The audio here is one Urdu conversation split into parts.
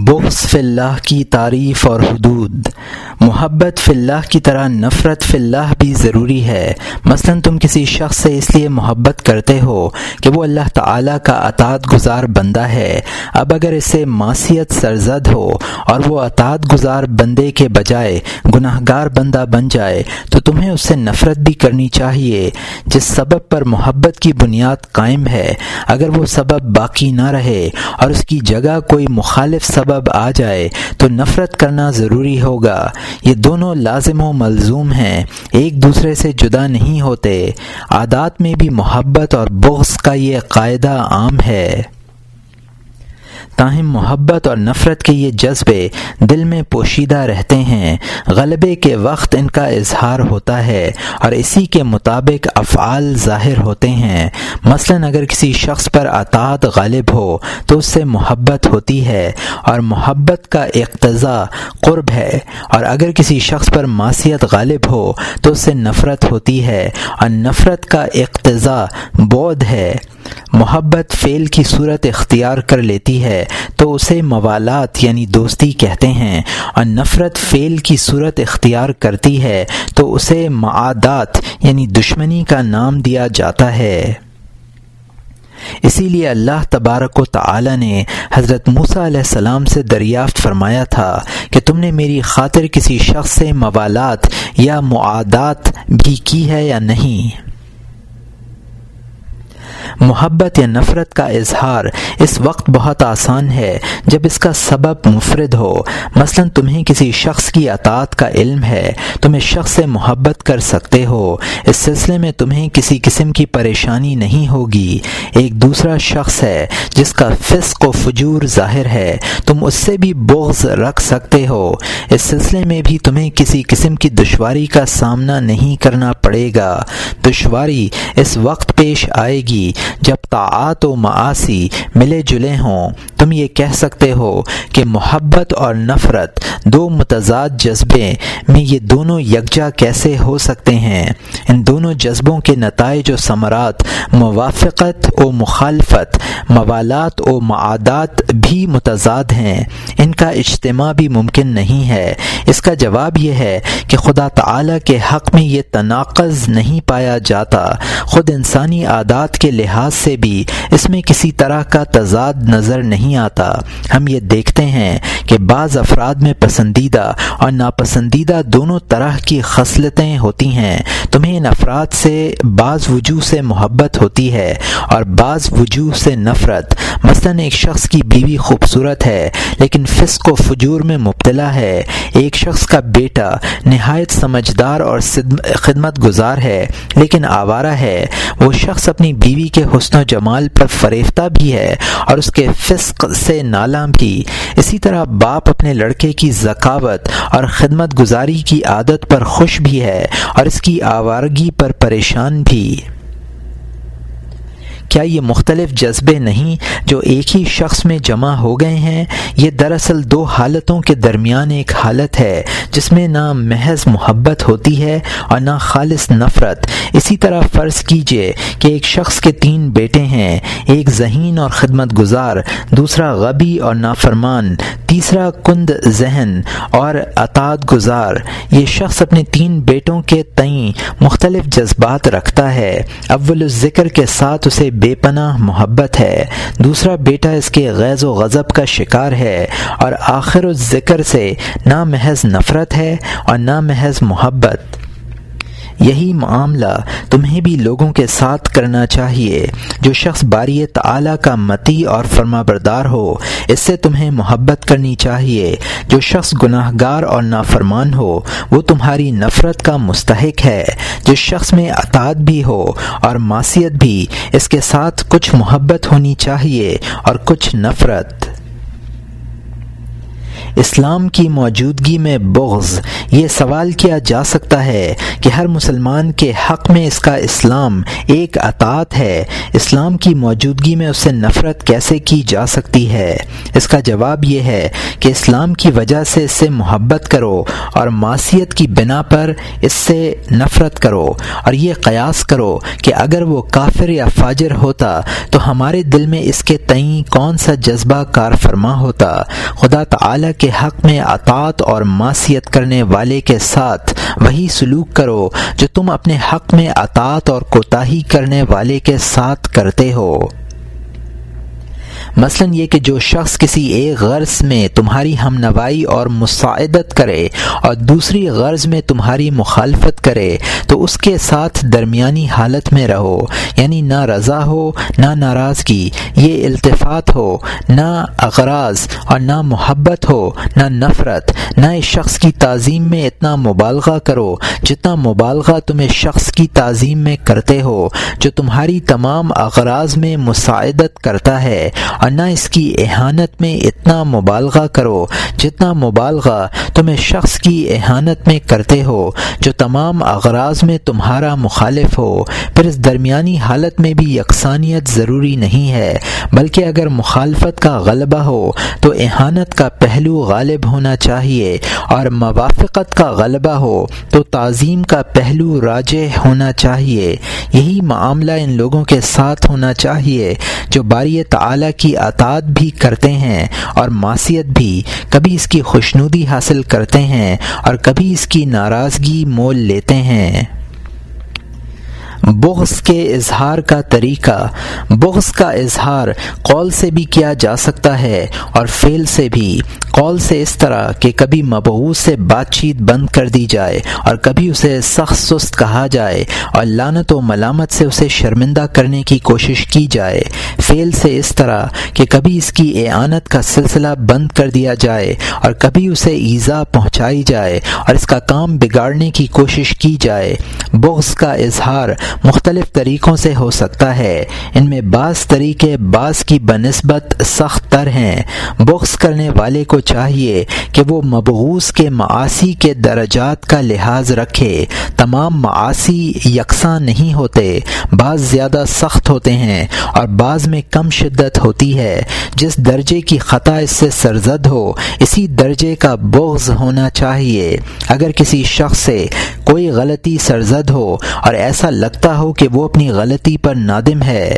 بغض فی اللہ کی تعریف اور حدود۔ محبت فی اللہ کی طرح نفرت فی اللہ بھی ضروری ہے۔ مثلا تم کسی شخص سے اس لیے محبت کرتے ہو کہ وہ اللہ تعالیٰ کا اطاعت گزار بندہ ہے۔ اب اگر اسے معصیت سرزد ہو اور وہ اطاعت گزار بندے کے بجائے گناہ گار بندہ بن جائے تو تمہیں اس سے نفرت بھی کرنی چاہیے۔ جس سبب پر محبت کی بنیاد قائم ہے، اگر وہ سبب باقی نہ رہے اور اس کی جگہ کوئی مخالف سبب آ جائے تو نفرت کرنا ضروری ہوگا۔ یہ دونوں لازم و ملزوم ہیں، ایک دوسرے سے جدا نہیں ہوتے۔ عادات میں بھی محبت اور بغض کا یہ قاعدہ عام ہے۔ تاہم محبت اور نفرت کے یہ جذبے دل میں پوشیدہ رہتے ہیں، غلبے کے وقت ان کا اظہار ہوتا ہے اور اسی کے مطابق افعال ظاہر ہوتے ہیں۔ مثلا اگر کسی شخص پر اطاعت غالب ہو تو اس سے محبت ہوتی ہے اور محبت کا اقتضا قرب ہے، اور اگر کسی شخص پر معصیت غالب ہو تو اس سے نفرت ہوتی ہے اور نفرت کا اقتضا بعد ہے۔ محبت فعل کی صورت اختیار کر لیتی ہے تو اسے موالات یعنی دوستی کہتے ہیں، اور نفرت فعل کی صورت اختیار کرتی ہے تو اسے معادات یعنی دشمنی کا نام دیا جاتا ہے۔ اسی لیے اللہ تبارک و تعالی نے حضرت موسیٰ علیہ السلام سے دریافت فرمایا تھا کہ تم نے میری خاطر کسی شخص سے موالات یا معادات بھی کی ہے یا نہیں۔ محبت یا نفرت کا اظہار اس وقت بہت آسان ہے جب اس کا سبب مفرد ہو۔ مثلا تمہیں کسی شخص کی اطاعت کا علم ہے، تم اس شخص سے محبت کر سکتے ہو، اس سلسلے میں تمہیں کسی قسم کی پریشانی نہیں ہوگی۔ ایک دوسرا شخص ہے جس کا فسق و فجور ظاہر ہے، تم اس سے بھی بغض رکھ سکتے ہو، اس سلسلے میں بھی تمہیں کسی قسم کی دشواری کا سامنا نہیں کرنا پڑے گا۔ دشواری اس وقت پیش آئے گی جب طاعات و معاصی ملے جلے ہوں۔ تم یہ کہہ سکتے ہو کہ محبت اور نفرت دو متضاد جذبے میں یہ دونوں یکجا کیسے ہو سکتے ہیں؟ ان دونوں جذبوں کے نتائج و ثمرات موافقت و مخالفت، موالات و معادات بھی متضاد ہیں، ان کا اجتماع بھی ممکن نہیں ہے۔ اس کا جواب یہ ہے کہ خدا تعالی کے حق میں یہ تناقض نہیں پایا جاتا، خود انسانی عادات کے لحاظ سے بھی اس میں کسی طرح کا تضاد نظر نہیں آتا۔ ہم یہ دیکھتے ہیں کہ بعض افراد میں پسندیدہ اور ناپسندیدہ دونوں طرح کی خصلتیں ہوتی ہیں۔ تمہیں ان افراد سے بعض وجوہ سے محبت ہوتی ہے اور بعض وجوہ سے نفرت۔ مثلا ایک شخص کی بیوی خوبصورت ہے لیکن فسق و فجور میں مبتلا ہے، ایک شخص کا بیٹا نہایت سمجھدار اور خدمت گزار ہے لیکن آوارہ ہے، وہ شخص اپنی بیوی کے حسن و جمال پر فریفتہ بھی ہے اور اس کے فسق سے نالاں بھی۔ اسی طرح باپ اپنے لڑکے کی ذکاوت اور خدمت گزاری کی عادت پر خوش بھی ہے اور اس کی آوارگی پر پریشان بھی۔ کیا یہ مختلف جذبے نہیں جو ایک ہی شخص میں جمع ہو گئے ہیں؟ یہ دراصل دو حالتوں کے درمیان ایک حالت ہے جس میں نہ محض محبت ہوتی ہے اور نہ خالص نفرت۔ اسی طرح فرض کیجئے کہ ایک شخص کے 3 بیٹے ہیں، ایک ذہین اور خدمت گزار، دوسرا غبی اور نافرمان، تیسرا کند ذہن اور اطاعت گزار۔ یہ شخص اپنے 3 بیٹوں کے تئیں مختلف جذبات رکھتا ہے۔ اول الذکر کے ساتھ اسے بے پناہ محبت ہے، دوسرا بیٹا اس کے غیظ و غضب کا شکار ہے، اور آخر الذکر سے نہ محض نفرت ہے اور نہ محض محبت۔ یہی معاملہ تمہیں بھی لوگوں کے ساتھ کرنا چاہیے۔ جو شخص باری تعالی کا مطیع اور فرمانبردار ہو اس سے تمہیں محبت کرنی چاہیے۔ جو شخص گناہ گار اور نافرمان ہو وہ تمہاری نفرت کا مستحق ہے۔ جس شخص میں اطاعت بھی ہو اور معصیت بھی، اس کے ساتھ کچھ محبت ہونی چاہیے اور کچھ نفرت۔ اسلام کی موجودگی میں بغض، یہ سوال کیا جا سکتا ہے کہ ہر مسلمان کے حق میں اس کا اسلام ایک اطاعت ہے، اسلام کی موجودگی میں اس سے نفرت کیسے کی جا سکتی ہے؟ اس کا جواب یہ ہے کہ اسلام کی وجہ سے اس سے محبت کرو اور معصیت کی بنا پر اس سے نفرت کرو، اور یہ قیاس کرو کہ اگر وہ کافر یا فاجر ہوتا تو ہمارے دل میں اس کے تئیں کون سا جذبہ کار فرما ہوتا۔ خدا تعالی کے حق میں اطاعت اور معصیت کرنے والے کے ساتھ وہی سلوک کرو جو تم اپنے حق میں اطاعت اور کوتاہی کرنے والے کے ساتھ کرتے ہو۔ مثلاً یہ کہ جو شخص کسی ایک غرض میں تمہاری ہم نوائی اور مساعدت کرے اور دوسری غرض میں تمہاری مخالفت کرے تو اس کے ساتھ درمیانی حالت میں رہو، یعنی نہ رضا ہو نہ ناراضگی، یہ التفات ہو، نہ اغراض اور نہ محبت ہو نہ نفرت، نہ اس شخص کی تعظیم میں اتنا مبالغہ کرو جتنا مبالغہ تم اس شخص کی تعظیم میں کرتے ہو جو تمہاری تمام اغراض میں مساعدت کرتا ہے، اور نہ اس کی اہانت میں اتنا مبالغہ کرو جتنا مبالغہ تم اس شخص کی اہانت میں کرتے ہو جو تمام اغراض میں تمہارا مخالف ہو۔ پھر اس درمیانی حالت میں بھی یکسانیت ضروری نہیں ہے، بلکہ اگر مخالفت کا غلبہ ہو تو اہانت کا پہلو غالب ہونا چاہیے، اور موافقت کا غلبہ ہو تو تعظیم کا پہلو راجح ہونا چاہیے۔ یہی معاملہ ان لوگوں کے ساتھ ہونا چاہیے جو باری تعالی کی اطاعت بھی کرتے ہیں اور معصیت بھی، کبھی اس کی خوشنودی حاصل کرتے ہیں اور کبھی اس کی ناراضگی مول لیتے ہیں۔ بغض کے اظہار کا طریقہ۔ بغض کا اظہار قول سے بھی کیا جا سکتا ہے اور فعل سے بھی۔ قول سے اس طرح کہ کبھی مبغوض سے بات چیت بند کر دی جائے اور کبھی اسے سخت سست کہا جائے اور لعنت و ملامت سے اسے شرمندہ کرنے کی کوشش کی جائے۔ فعل سے اس طرح کہ کبھی اس کی اعانت کا سلسلہ بند کر دیا جائے اور کبھی اسے ایذا پہنچائی جائے اور اس کا کام بگاڑنے کی کوشش کی جائے۔ بغض کا اظہار مختلف طریقوں سے ہو سکتا ہے، ان میں بعض طریقے بعض کی بنسبت سخت تر ہیں۔ بغض کرنے والے کو چاہیے کہ وہ مبغوض کے معاصی کے درجات کا لحاظ رکھے۔ تمام معاصی یکساں نہیں ہوتے، بعض زیادہ سخت ہوتے ہیں اور بعض میں کم شدت ہوتی ہے۔ جس درجے کی خطا اس سے سرزد ہو اسی درجے کا بغض ہونا چاہیے۔ اگر کسی شخص سے کوئی غلطی سرزد ہو اور ایسا لگتا ہو کہ وہ اپنی غلطی پر نادم ہے،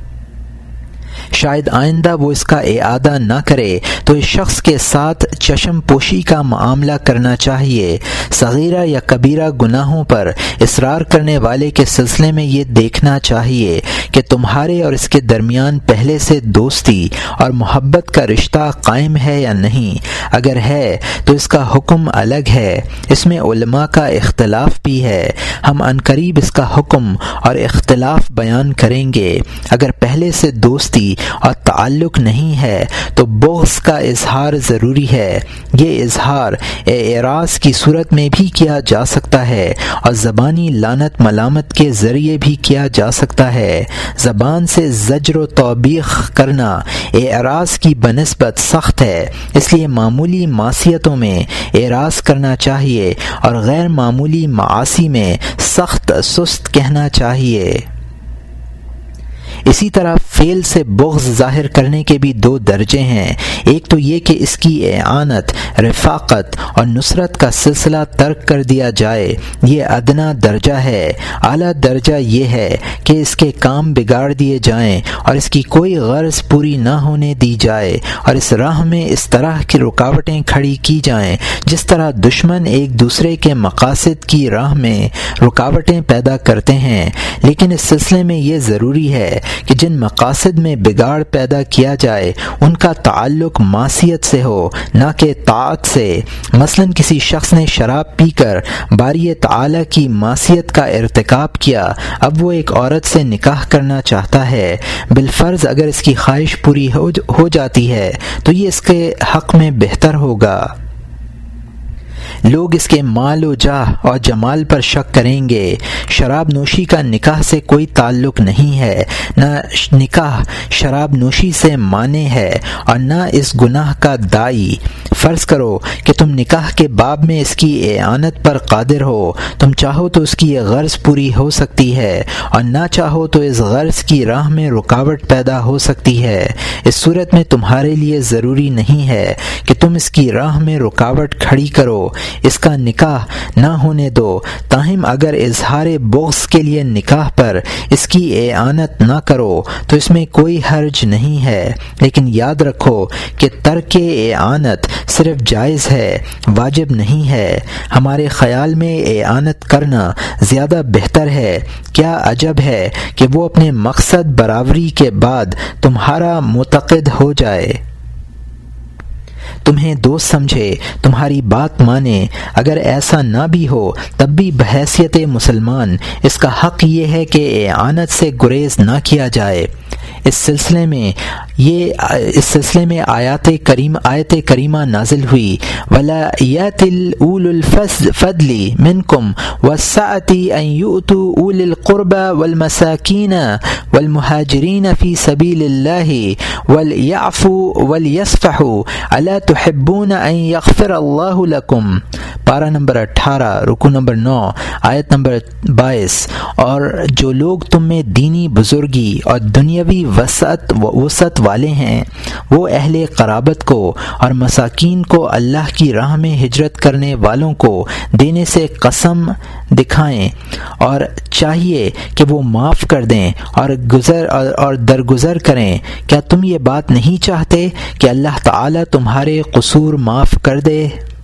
شاید آئندہ وہ اس کا اعادہ نہ کرے، تو اس شخص کے ساتھ چشم پوشی کا معاملہ کرنا چاہیے۔ صغیرہ یا کبیرہ گناہوں پر اصرار کرنے والے کے سلسلے میں یہ دیکھنا چاہیے کہ تمہارے اور اس کے درمیان پہلے سے دوستی اور محبت کا رشتہ قائم ہے یا نہیں۔ اگر ہے تو اس کا حکم الگ ہے، اس میں علماء کا اختلاف بھی ہے۔ ہم عنقریب اس کا حکم اور اختلاف بیان کریں گے۔ اگر پہلے سے دوستی اور تعلق نہیں ہے تو بغض کا اظہار ضروری ہے۔ یہ اظہار اعراض کی صورت میں بھی کیا جا سکتا ہے اور زبانی لعنت ملامت کے ذریعے بھی کیا جا سکتا ہے۔ زبان سے زجر و توبیخ کرنا اعراض کی بنسبت سخت ہے، اس لیے معمولی معصیتوں میں اعراض کرنا چاہیے اور غیر معمولی معاصی میں سخت سست کہنا چاہیے۔ اسی طرح فعل سے بغض ظاہر کرنے کے بھی دو درجے ہیں۔ ایک تو یہ کہ اس کی اعانت، رفاقت اور نصرت کا سلسلہ ترک کر دیا جائے، یہ ادنا درجہ ہے۔ اعلیٰ درجہ یہ ہے کہ اس کے کام بگاڑ دیے جائیں اور اس کی کوئی غرض پوری نہ ہونے دی جائے، اور اس راہ میں اس طرح کی رکاوٹیں کھڑی کی جائیں جس طرح دشمن ایک دوسرے کے مقاصد کی راہ میں رکاوٹیں پیدا کرتے ہیں۔ لیکن اس سلسلے میں یہ ضروری ہے کہ جن مقاصد میں بگاڑ پیدا کیا جائے ان کا تعلق معصیت سے ہو نہ کہ طاعت سے۔ مثلاً کسی شخص نے شراب پی کر باری تعالی کی معصیت کا ارتکاب کیا، اب وہ ایک عورت سے نکاح کرنا چاہتا ہے۔ بالفرض اگر اس کی خواہش پوری ہو جاتی ہے تو یہ اس کے حق میں بہتر ہوگا، لوگ اس کے مال و جاہ اور جمال پر شک کریں گے۔ شراب نوشی کا نکاح سے کوئی تعلق نہیں ہے، نہ نکاح شراب نوشی سے مانع ہے اور نہ اس گناہ کا داعی۔ فرض کرو کہ تم نکاح کے باب میں اس کی اعانت پر قادر ہو، تم چاہو تو اس کی غرض پوری ہو سکتی ہے اور نہ چاہو تو اس غرض کی راہ میں رکاوٹ پیدا ہو سکتی ہے۔ اس صورت میں تمہارے لیے ضروری نہیں ہے کہ تم اس کی راہ میں رکاوٹ کھڑی کرو، اس کا نکاح نہ ہونے دو۔ تاہم اگر اظہار بغض کے لیے نکاح پر اس کی اعانت نہ کرو تو اس میں کوئی حرج نہیں ہے، لیکن یاد رکھو کہ ترک اعانت صرف جائز ہے، واجب نہیں ہے۔ ہمارے خیال میں اعانت کرنا زیادہ بہتر ہے۔ کیا عجب ہے کہ وہ اپنے مقصد برابری کے بعد تمہارا معتقد ہو جائے، تمہیں دوست سمجھے، تمہاری بات مانے۔ اگر ایسا نہ بھی ہو تب بھی بحیثیت مسلمان اس کا حق یہ ہے کہ اعانت سے گریز نہ کیا جائے۔ اس سلسلے میں آیت کریمہ نازل ہوئی، وَلَا يَأْتِ الْأُولُو الْفَضْلِ مِنْكُمْ وَالسَّعَةِ أَنْ يُؤْتُوا أُولِي الْقُرْبَى وَالْمَسَاكِينَ وَالْمُهَاجِرِينَ فِي سَبِيلِ اللَّهِ وَلْيَعْفُوا وَلْيَصْفَحُوا أَلَا تُحِبُّونَ أَنْ يَغْفِرَ اللَّهُ لَكُمْ۔ پارہ نمبر 18، رکوع نمبر 9، آیت نمبر 22۔ اور جو لوگ تم میں دینی بزرگی اور دنیاوی وسعت والے ہیں وہ اہل قرابت کو اور مساکین کو اللہ کی راہ میں ہجرت کرنے والوں کو دینے سے قسم دکھائیں، اور چاہیے کہ وہ معاف کر دیں اور درگزر کریں۔ کیا تم یہ بات نہیں چاہتے کہ اللہ تعالی تمہارے قصور معاف کر دے؟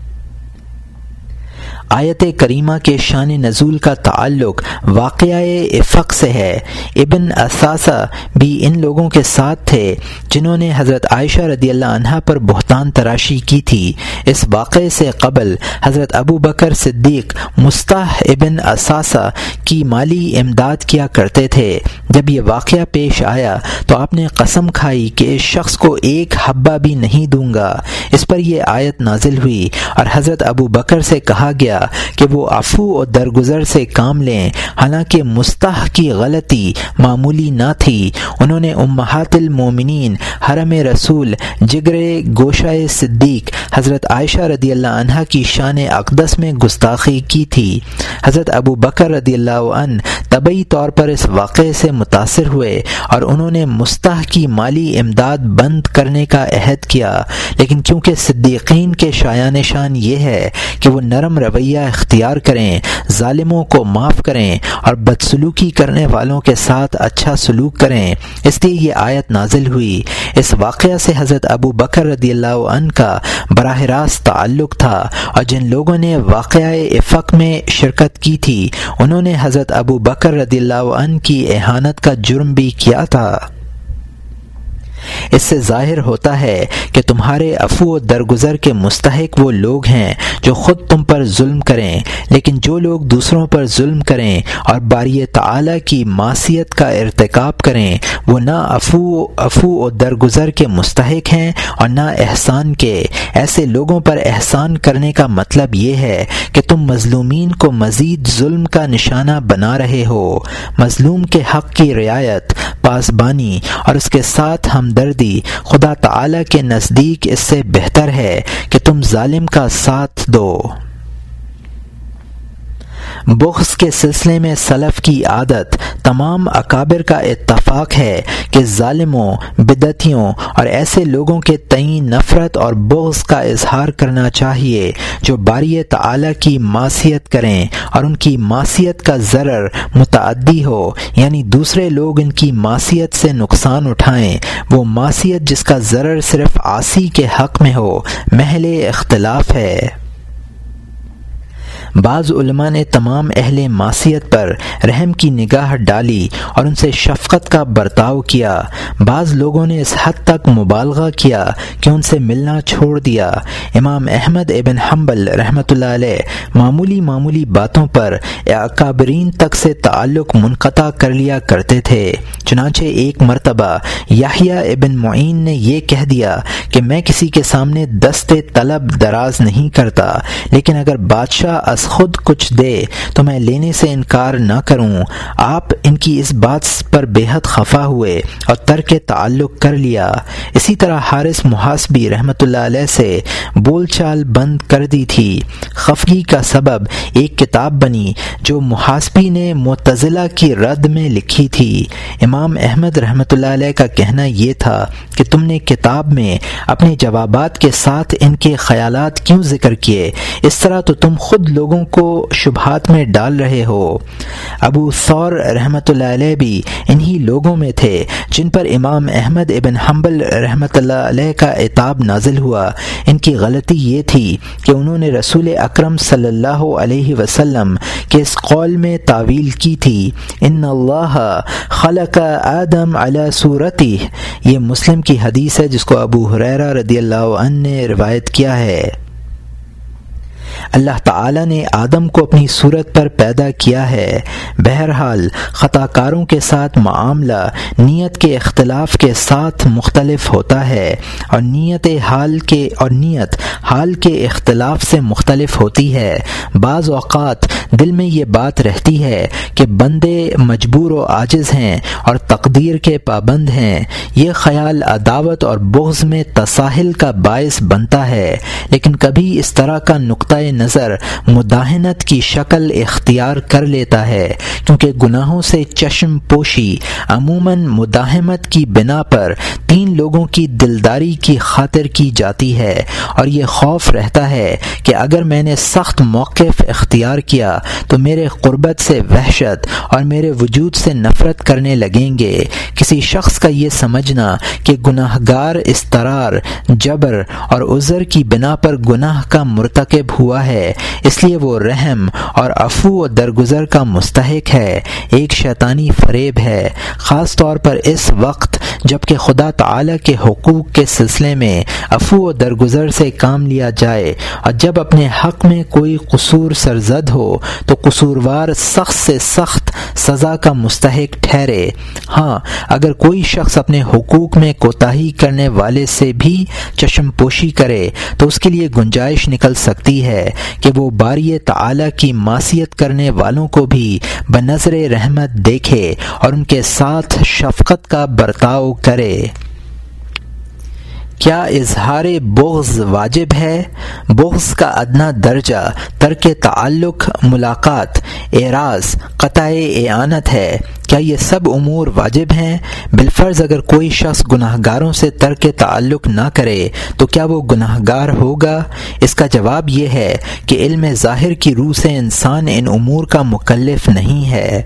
آیت کریمہ کے شان نزول کا تعلق واقعہ افق سے ہے۔ ابن اثاثہ بھی ان لوگوں کے ساتھ تھے جنہوں نے حضرت عائشہ رضی اللہ عنہا پر بہتان تراشی کی تھی۔ اس واقعے سے قبل حضرت ابو بکر صدیق مصطح ابن اثاثہ کی مالی امداد کیا کرتے تھے۔ جب یہ واقعہ پیش آیا تو آپ نے قسم کھائی کہ اس شخص کو ایک حبہ بھی نہیں دوں گا۔ اس پر یہ آیت نازل ہوئی اور حضرت ابو بکر سے کہا گیا کہ وہ عفو اور درگزر سے کام لیں، حالانکہ مصطح کی غلطی معمولی نہ تھی۔ انہوں نے امہات المومنین حرم رسول جگر گوشہ صدیق حضرت عائشہ رضی اللہ عنہا کی شان اقدس میں گستاخی کی تھی۔ حضرت ابو بکر رضی اللہ عنہ طبعی طور پر اس واقعے سے متاثر ہوئے اور انہوں نے مصطح کی مالی امداد بند کرنے کا عہد کیا، لیکن کیونکہ صدیقین کے شایان شان یہ ہے کہ وہ نرم رویہ اختیار کریں، ظالموں کو معاف کریں اور بدسلوکی کرنے والوں کے ساتھ اچھا سلوک کریں، اس لیے یہ آیت نازل ہوئی۔ اس واقعہ سے حضرت ابو بکر رضی اللہ عنہ کا براہ راست تعلق تھا، اور جن لوگوں نے واقعہ افق میں شرکت کی تھی انہوں نے حضرت ابو بکر رضی اللہ عنہ کی اہانت کا جرم بھی کیا تھا۔ اس سے ظاہر ہوتا ہے کہ تمہارے عفو و درگزر کے مستحق وہ لوگ ہیں جو خود تم پر ظلم کریں، لیکن جو لوگ دوسروں پر ظلم کریں اور باری تعالی کی معصیت کا ارتکاب کریں وہ نہ عفو و درگزر کے مستحق ہیں اور نہ احسان کے۔ ایسے لوگوں پر احسان کرنے کا مطلب یہ ہے کہ تم مظلومین کو مزید ظلم کا نشانہ بنا رہے ہو۔ مظلوم کے حق کی رعایت، پاسبانی اور اس کے ساتھ ہمدردی خدا تعالی کے نزدیک اس سے بہتر ہے کہ تم ظالم کا ساتھ دو۔ بغض کے سلسلے میں سلف کی عادت، تمام اکابر کا اتفاق ہے کہ ظالموں، بدعتیوں اور ایسے لوگوں کے تئیں نفرت اور بغض کا اظہار کرنا چاہیے جو باری تعالی کی معصیت کریں اور ان کی معصیت کا ضرر متعدی ہو، یعنی دوسرے لوگ ان کی معصیت سے نقصان اٹھائیں۔ وہ معصیت جس کا ضرر صرف عاصی کے حق میں ہو محل اختلاف ہے۔ بعض علماء نے تمام اہل معصیت پر رحم کی نگاہ ڈالی اور ان سے شفقت کا برتاؤ کیا۔ بعض لوگوں نے اس حد تک مبالغہ کیا کہ ان سے ملنا چھوڑ دیا۔ امام احمد ابن حنبل رحمۃ اللہ علیہ معمولی باتوں پر اکابرین تک سے تعلق منقطع کر لیا کرتے تھے۔ چنانچہ ایک مرتبہ یحییٰ ابن معین نے یہ کہہ دیا کہ میں کسی کے سامنے دست طلب دراز نہیں کرتا، لیکن اگر بادشاہ از خود کچھ دے تو میں لینے سے انکار نہ کروں۔ آپ ان کی اس بات پر بے حد خفا ہوئے اور ترک تعلق کر لیا۔ اسی طرح حارث محاسبی رحمۃ اللہ علیہ سے بول چال بند کر دی تھی۔ خفگی کا سبب ایک کتاب بنی جو محاسبی نے معتزلہ کی رد میں لکھی تھی۔ امام احمد رحمۃ اللہ علیہ کا کہنا یہ تھا کہ تم نے کتاب میں اپنے جوابات کے ساتھ ان کے خیالات کیوں ذکر کیے؟ اس طرح تو تم خود لوگوں کو شبہات میں ڈال رہے ہو۔ ابو ثور رحمۃ اللہ علیہ بھی انہی لوگوں میں تھے جن پر امام احمد ابن حنبل رحمۃ اللہ علیہ کا عتاب نازل ہوا۔ ان کی غلطی یہ تھی کہ انہوں نے رسول اکرم صلی اللہ علیہ وسلم کے اس قول میں تعویل کی تھی، ان اللہ خلق آدم علی صورتہ۔ یہ مسلم کی حدیث ہے جس کو ابو ہریرہ رضی اللہ عنہ نے روایت کیا ہے۔ اللہ تعالیٰ نے آدم کو اپنی صورت پر پیدا کیا ہے۔ بہرحال خطا کاروں کے ساتھ معاملہ نیت کے اختلاف کے ساتھ مختلف ہوتا ہے، اور نیت حال کے اختلاف سے مختلف ہوتی ہے۔ بعض اوقات دل میں یہ بات رہتی ہے کہ بندے مجبور و عاجز ہیں اور تقدیر کے پابند ہیں۔ یہ خیال عداوت اور بغض میں تساہل کا باعث بنتا ہے، لیکن کبھی اس طرح کا نقطۂ نظر مداہنت کی شکل اختیار کر لیتا ہے، کیونکہ گناہوں سے چشم پوشی عموماً مداہمت کی بنا پر تین لوگوں کی دلداری کی خاطر کی جاتی ہے، اور یہ خوف رہتا ہے کہ اگر میں نے سخت موقف اختیار کیا تو میرے قربت سے وحشت اور میرے وجود سے نفرت کرنے لگیں گے۔ کسی شخص کا یہ سمجھنا کہ گناہ گار اضطرار، جبر اور عذر کی بنا پر گناہ کا مرتکب ہوا ہے، اس لیے وہ رحم اور عفو و درگزر کا مستحق ہے، ایک شیطانی فریب ہے، خاص طور پر اس وقت جب کہ خدا تعالی کے حقوق کے سلسلے میں عفو و درگزر سے کام لیا جائے، اور جب اپنے حق میں کوئی قصور سرزد ہو تو قصوروار سخت سے سخت سزا کا مستحق ٹھہرے۔ ہاں، اگر کوئی شخص اپنے حقوق میں کوتاہی کرنے والے سے بھی چشم پوشی کرے تو اس کے لیے گنجائش نکل سکتی ہے کہ وہ باری تعالی کی معصیت کرنے والوں کو بھی بنظر رحمت دیکھے اور ان کے ساتھ شفقت کا برتاؤ کرے۔ کیا اظہار بغض واجب ہے؟ بغض کا ادنا درجہ ترک تعلق، ملاقات، اعراض، قطع اعانت ہے۔ کیا یہ سب امور واجب ہیں؟ بالفرض اگر کوئی شخص گناہ گاروں سے ترک تعلق نہ کرے تو کیا وہ گناہ گار ہوگا؟ اس کا جواب یہ ہے کہ علم ظاہر کی روح سے انسان ان امور کا مکلف نہیں ہے۔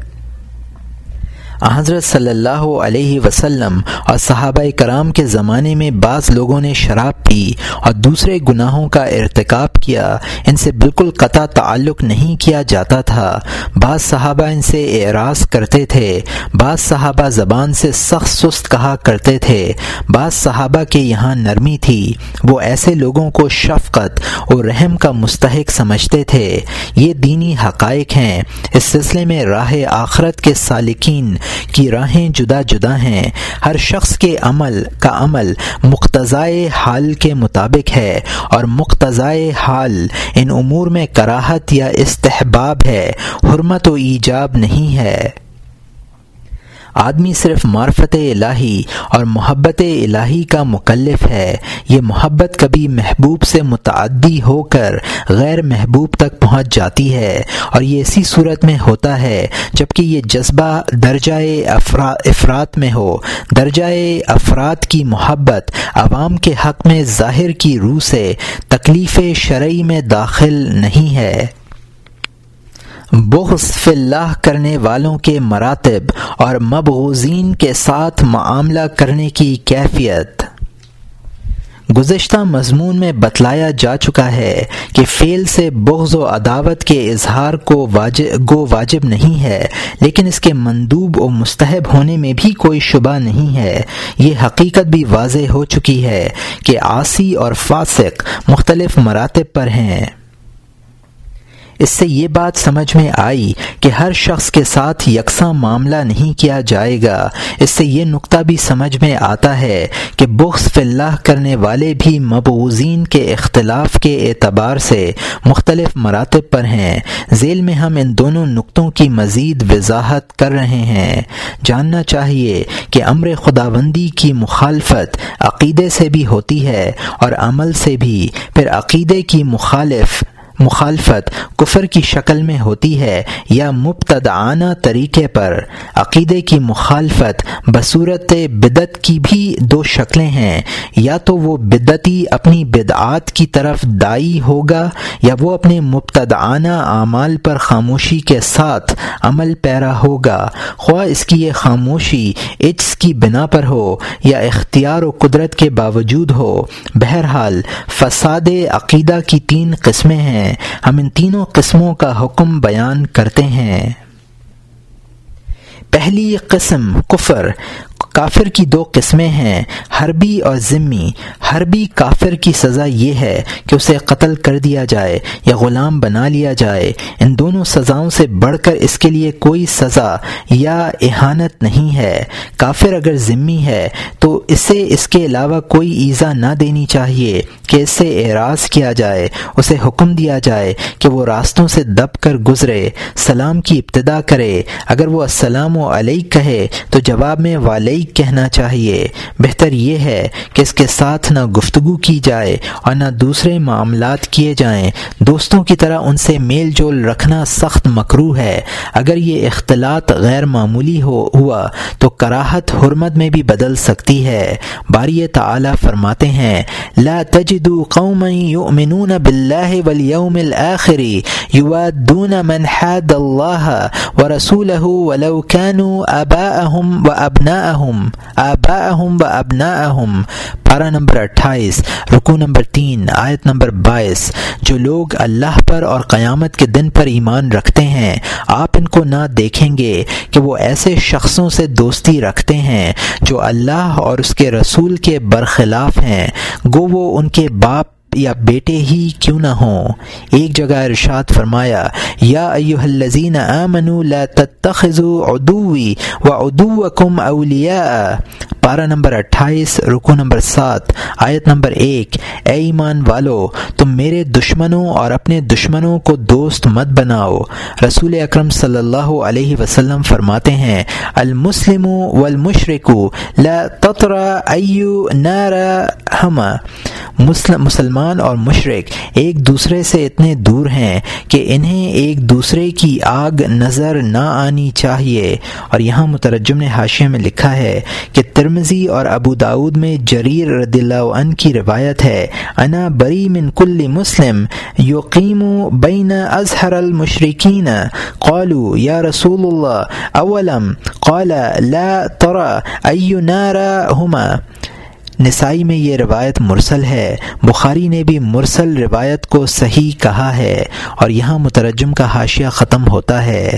حضرت صلی اللہ علیہ وسلم اور صحابہ کرام کے زمانے میں بعض لوگوں نے شراب پی اور دوسرے گناہوں کا ارتکاب کیا، ان سے بالکل قطع تعلق نہیں کیا جاتا تھا۔ بعض صحابہ ان سے اعراض کرتے تھے، بعض صحابہ زبان سے سخت سست کہا کرتے تھے، بعض صحابہ کے یہاں نرمی تھی، وہ ایسے لوگوں کو شفقت اور رحم کا مستحق سمجھتے تھے۔ یہ دینی حقائق ہیں۔ اس سلسلے میں راہ آخرت کے سالکین کی راہیں جدا جدا ہیں۔ ہر شخص کے عمل مقتضائے حال کے مطابق ہے، اور مقتضائے حال ان امور میں کراہت یا استحباب ہے، حرمت و ایجاب نہیں ہے۔ آدمی صرف معرفت الہی اور محبت الہی کا مکلف ہے۔ یہ محبت کبھی محبوب سے متعدی ہو کر غیر محبوب تک پہنچ جاتی ہے، اور یہ اسی صورت میں ہوتا ہے جبکہ یہ جذبہ درجہ افراد میں ہو۔ درجہ افراد کی محبت عوام کے حق میں ظاہر کی روح سے تکلیف شرعی میں داخل نہیں ہے۔ بغض فی اللہ کرنے والوں کے مراتب اور مبغوضین کے ساتھ معاملہ کرنے کی کیفیت۔ گزشتہ مضمون میں بتلایا جا چکا ہے کہ فعل سے بغض و عداوت کے اظہار کو واجب نہیں ہے، لیکن اس کے مندوب و مستحب ہونے میں بھی کوئی شبہ نہیں ہے۔ یہ حقیقت بھی واضح ہو چکی ہے کہ عاصی اور فاسق مختلف مراتب پر ہیں۔ اس سے یہ بات سمجھ میں آئی کہ ہر شخص کے ساتھ یکساں معاملہ نہیں کیا جائے گا۔ اس سے یہ نقطہ بھی سمجھ میں آتا ہے کہ بغض فی اللہ کرنے والے بھی مبغوضین کے اختلاف کے اعتبار سے مختلف مراتب پر ہیں۔ ذیل میں ہم ان دونوں نقطوں کی مزید وضاحت کر رہے ہیں۔ جاننا چاہیے کہ امر خداوندی کی مخالفت عقیدے سے بھی ہوتی ہے اور عمل سے بھی، پھر عقیدے کی مخالفت کفر کی شکل میں ہوتی ہے یا مبتدعانہ طریقے پر۔ عقیدے کی مخالفت بصورت بدعت کی بھی دو شکلیں ہیں، یا تو وہ بدعتی اپنی بدعات کی طرف داعی ہوگا یا وہ اپنے مبتدعانہ اعمال پر خاموشی کے ساتھ عمل پیرا ہوگا، خواہ اس کی یہ خاموشی عجز کی بنا پر ہو یا اختیار و قدرت کے باوجود ہو۔ بہرحال فساد عقیدہ کی 3 قسمیں ہیں، ہم ان تینوں قسموں کا حکم بیان کرتے ہیں۔ پہلی قسم کفر۔ کافر کی 2 قسمیں ہیں، حربی اور ذمی۔ حربی کافر کی سزا یہ ہے کہ اسے قتل کر دیا جائے یا غلام بنا لیا جائے۔ ان دونوں سزاؤں سے بڑھ کر اس کے لیے کوئی سزا یا اہانت نہیں ہے۔ کافر اگر ذمی ہے تو اسے اس کے علاوہ کوئی ایذا نہ دینی چاہیے کہ اس سے اعراض کیا جائے، اسے حکم دیا جائے کہ وہ راستوں سے دب کر گزرے، سلام کی ابتدا کرے، اگر وہ السلام علیک کہے تو جواب میں وعلیک کہنا چاہیے۔ بہتر یہ ہے کہ اس کے ساتھ نہ گفتگو کی جائے اور نہ دوسرے معاملات کیے جائیں۔ دوستوں کی طرح ان سے میل جول رکھنا سخت مکروہ ہے۔ اگر یہ اختلاط غیر معمولی ہوا تو کراہت حرمت میں بھی بدل سکتی ہے۔ باری تعالی فرماتے ہیں لا تجدوا قوما یؤمنون باللہ والیوم الآخر یوادون من حاد اللہ ورسولہ ولو كانوا آباءهم وابناءهم پارہ نمبر 28 رکوع نمبر 3 آیت نمبر 22۔ جو لوگ اللہ پر اور قیامت کے دن پر ایمان رکھتے ہیں، آپ ان کو نہ دیکھیں گے کہ وہ ایسے شخصوں سے دوستی رکھتے ہیں جو اللہ اور اس کے رسول کے برخلاف ہیں، گو وہ ان کے باپ یا بیٹے ہی کیوں نہ ہوں۔ ایک جگہ ارشاد فرمایا یا ایھا الذین آمنوا لا تتخذوا عدوی وعدوکم اولیاء، پارہ نمبر 28 رکوع نمبر 7 آیت نمبر 1۔ اے ایمان والو، تم میرے دشمنوں اور اپنے دشمنوں کو دوست مت بناؤ۔ رسول اکرم صلی اللہ علیہ وسلم فرماتے ہیں المسلم والمشرک لا تطرى ای نار ہما، مسلمان اور مشرک ایک دوسرے سے اتنے دور ہیں کہ انہیں ایک دوسرے کی آگ نظر نہ آنی چاہیے۔ اور یہاں مترجم نے حاشیے میں لکھا ہے کہ ترمذی اور ابو داؤد میں جریر رضی اللہ عنہ کی روایت ہے انا بری من کل مسلم یقیم بین ازہر المشرکین قالوا یا رسول اللہ اولم قال لا ترى ای نار ہما۔ نسائی میں یہ روایت مرسل ہے، بخاری نے بھی مرسل روایت کو صحیح کہا ہے۔ اور یہاں مترجم کا حاشیہ ختم ہوتا ہے۔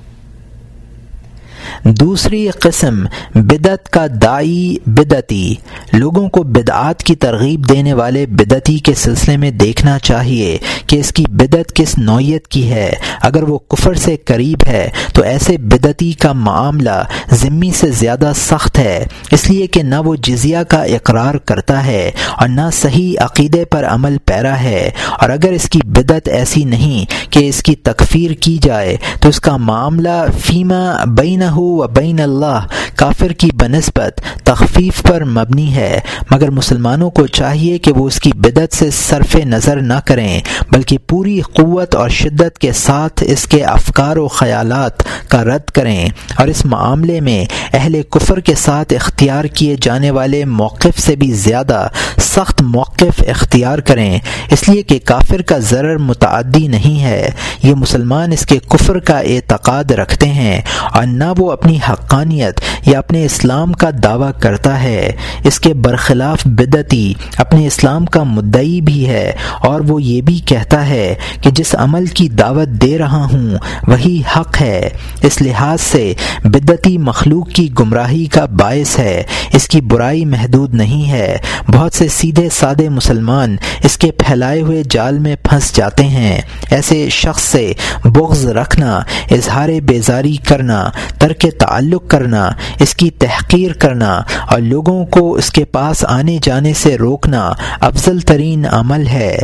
دوسری قسم بدعت کا داعی بدعتی۔ لوگوں کو بدعات کی ترغیب دینے والے بدعتی کے سلسلے میں دیکھنا چاہیے کہ اس کی بدعت کس نوعیت کی ہے۔ اگر وہ کفر سے قریب ہے تو ایسے بدعتی کا معاملہ ذمی سے زیادہ سخت ہے، اس لیے کہ نہ وہ جزیہ کا اقرار کرتا ہے اور نہ صحیح عقیدے پر عمل پیرا ہے۔ اور اگر اس کی بدعت ایسی نہیں کہ اس کی تکفیر کی جائے تو اس کا معاملہ فیما بینہ و بین اللہ کافر کی بنسبت تخفیف پر مبنی ہے، مگر مسلمانوں کو چاہیے کہ وہ اس کی بدعت سے صرف نظر نہ کریں بلکہ پوری قوت اور شدت کے ساتھ اس کے افکار و خیالات کا رد کریں، اور اس معاملے میں اہل کفر کے ساتھ اختیار کیے جانے والے موقف سے بھی زیادہ سخت موقف اختیار کریں، اس لیے کہ کافر کا ضرر متعدی نہیں ہے، یہ مسلمان اس کے کفر کا اعتقاد رکھتے ہیں اور نہ وہ اپنی حقانیت یا اپنے اسلام کا دعویٰ کرتا ہے، اس کے برخلاف بدعتی اپنے اسلام کا مدعی بھی ہے، اور وہ یہ بھی کہتا ہے کہ جس عمل کی دعوت دے رہا ہوں وہی حق ہے۔ اس لحاظ سے بدعتی مخلوق کی گمراہی کا باعث ہے، اس کی برائی محدود نہیں ہے۔ بہت سے سیدھے سادے مسلمان اس کے پھیلائے ہوئے جال میں پھنس جاتے ہیں۔ ایسے شخص سے بغض رکھنا، اظہار بیزاری کرنا، ترک تعلق کرنا، اس کی تحقیر کرنا اور لوگوں کو اس کے پاس آنے جانے سے روکنا افضل ترین عمل ہے۔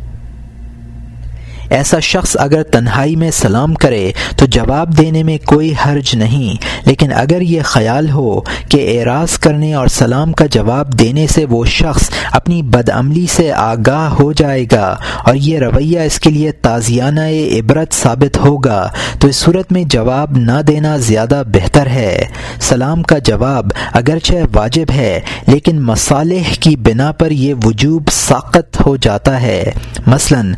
ایسا شخص اگر تنہائی میں سلام کرے تو جواب دینے میں کوئی حرج نہیں، لیکن اگر یہ خیال ہو کہ اعراض کرنے اور سلام کا جواب دینے سے وہ شخص اپنی بدعملی سے آگاہ ہو جائے گا اور یہ رویہ اس کے لیے تعزیانہ عبرت ثابت ہوگا، تو اس صورت میں جواب نہ دینا زیادہ بہتر ہے۔ سلام کا جواب اگرچہ واجب ہے، لیکن مصالح کی بنا پر یہ وجوب ساقط ہو جاتا ہے۔ مثلاً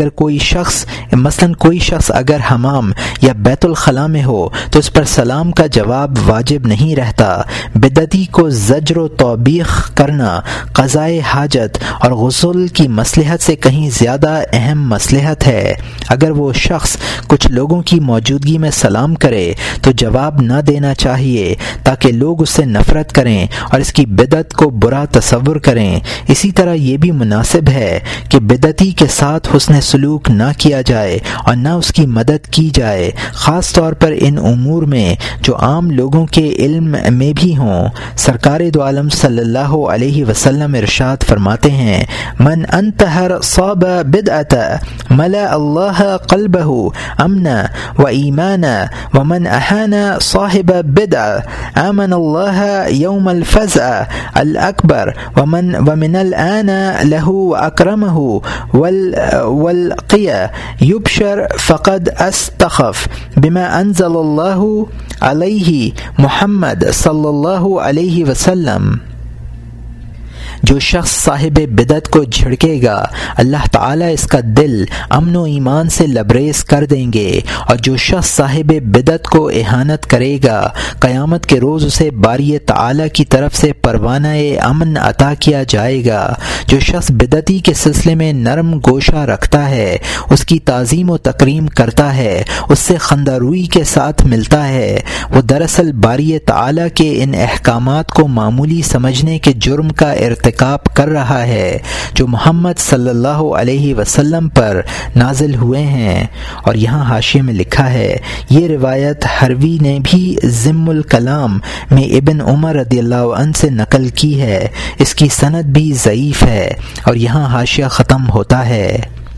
کوئی شخص اگر حمام یا بیت الخلاء میں ہو تو اس پر سلام کا جواب واجب نہیں رہتا۔ بدعتی کو زجر و توبیخ کرنا قضائے حاجت اور غسل کی مصلحت سے کہیں زیادہ اہم مصلحت ہے۔ اگر وہ شخص کچھ لوگوں کی موجودگی میں سلام کرے تو جواب نہ دینا چاہیے تاکہ لوگ اس سے نفرت کریں اور اس کی بدعت کو برا تصور کریں۔ اسی طرح یہ بھی مناسب ہے کہ بدعتی کے ساتھ حسن سلوک نہ کیا جائے اور نہ اس کی مدد کی جائے، خاص طور پر ان امور میں جو عام لوگوں کے علم میں بھی ہوں۔ سرکار دو عالم صلی اللہ علیہ وسلم ارشاد فرماتے ہیں، من انتہر صاب بدعت ملأ اللہ قلبہ امنا و ایمانا ومن احان صاحب بدع آمن اللہ یوم الفزع الاکبر ومن الآن له اکرمہ والقیہ یبشر فقد استخف بما انزل اللہ علیہ محمد صلی اللہ علیہ وسلم۔ جو شخص صاحب بدعت کو جھڑکے گا اللہ تعالیٰ اس کا دل امن و ایمان سے لبریز کر دیں گے، اور جو شخص صاحب بدعت کو اہانت کرے گا قیامت کے روز اسے باری تعالیٰ کی طرف سے پروانہ امن عطا کیا جائے گا۔ جو شخص بدعتی کے سلسلے میں نرم گوشہ رکھتا ہے، اس کی تعظیم و تکریم کرتا ہے، اس سے خندہ روئی کے ساتھ ملتا ہے، وہ دراصل باری تعالیٰ کے ان احکامات کو معمولی سمجھنے کے جرم کا ارتکاب کر رہا ہے جو محمد صلی اللہ علیہ وسلم پر نازل ہوئے ہیں۔ اور یہاں حاشیے میں لکھا ہے، یہ روایت ہروی نے بھی ذم الکلام میں ابن عمر رضی اللہ عنہ سے نقل کی ہے، اس کی سند بھی ضعیف ہے۔ اور یہاں حاشیہ ختم ہوتا ہے۔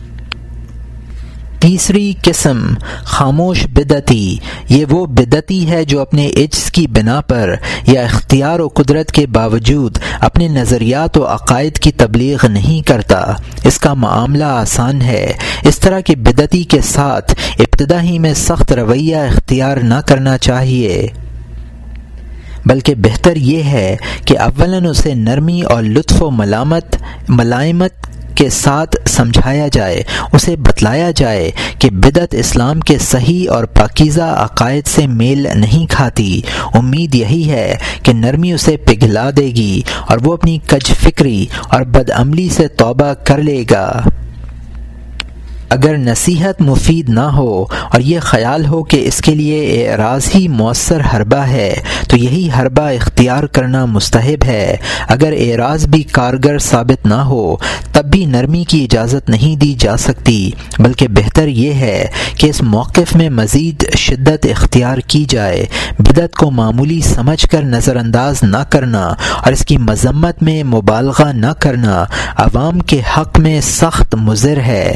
تیسری قسم خاموش بدعتی، یہ وہ بدعتی ہے جو اپنے عجز کی بنا پر یا اختیار و قدرت کے باوجود اپنے نظریات و عقائد کی تبلیغ نہیں کرتا۔ اس کا معاملہ آسان ہے۔ اس طرح کے بدعتی کے ساتھ ابتدا ہی میں سخت رویہ اختیار نہ کرنا چاہیے، بلکہ بہتر یہ ہے کہ اولاً اسے نرمی اور لطف و ملائمت کے ساتھ سمجھایا جائے، اسے بتلایا جائے کہ بدعت اسلام کے صحیح اور پاکیزہ عقائد سے میل نہیں کھاتی۔ امید یہی ہے کہ نرمی اسے پگھلا دے گی اور وہ اپنی کج فکری اور بدعملی سے توبہ کر لے گا۔ اگر نصیحت مفید نہ ہو اور یہ خیال ہو کہ اس کے لیے اعراض ہی مؤثر حربہ ہے تو یہی حربہ اختیار کرنا مستحب ہے۔ اگر اعراض بھی کارگر ثابت نہ ہو تب بھی نرمی کی اجازت نہیں دی جا سکتی، بلکہ بہتر یہ ہے کہ اس موقف میں مزید شدت اختیار کی جائے۔ بدعت کو معمولی سمجھ کر نظر انداز نہ کرنا اور اس کی مذمت میں مبالغہ نہ کرنا عوام کے حق میں سخت مضر ہے۔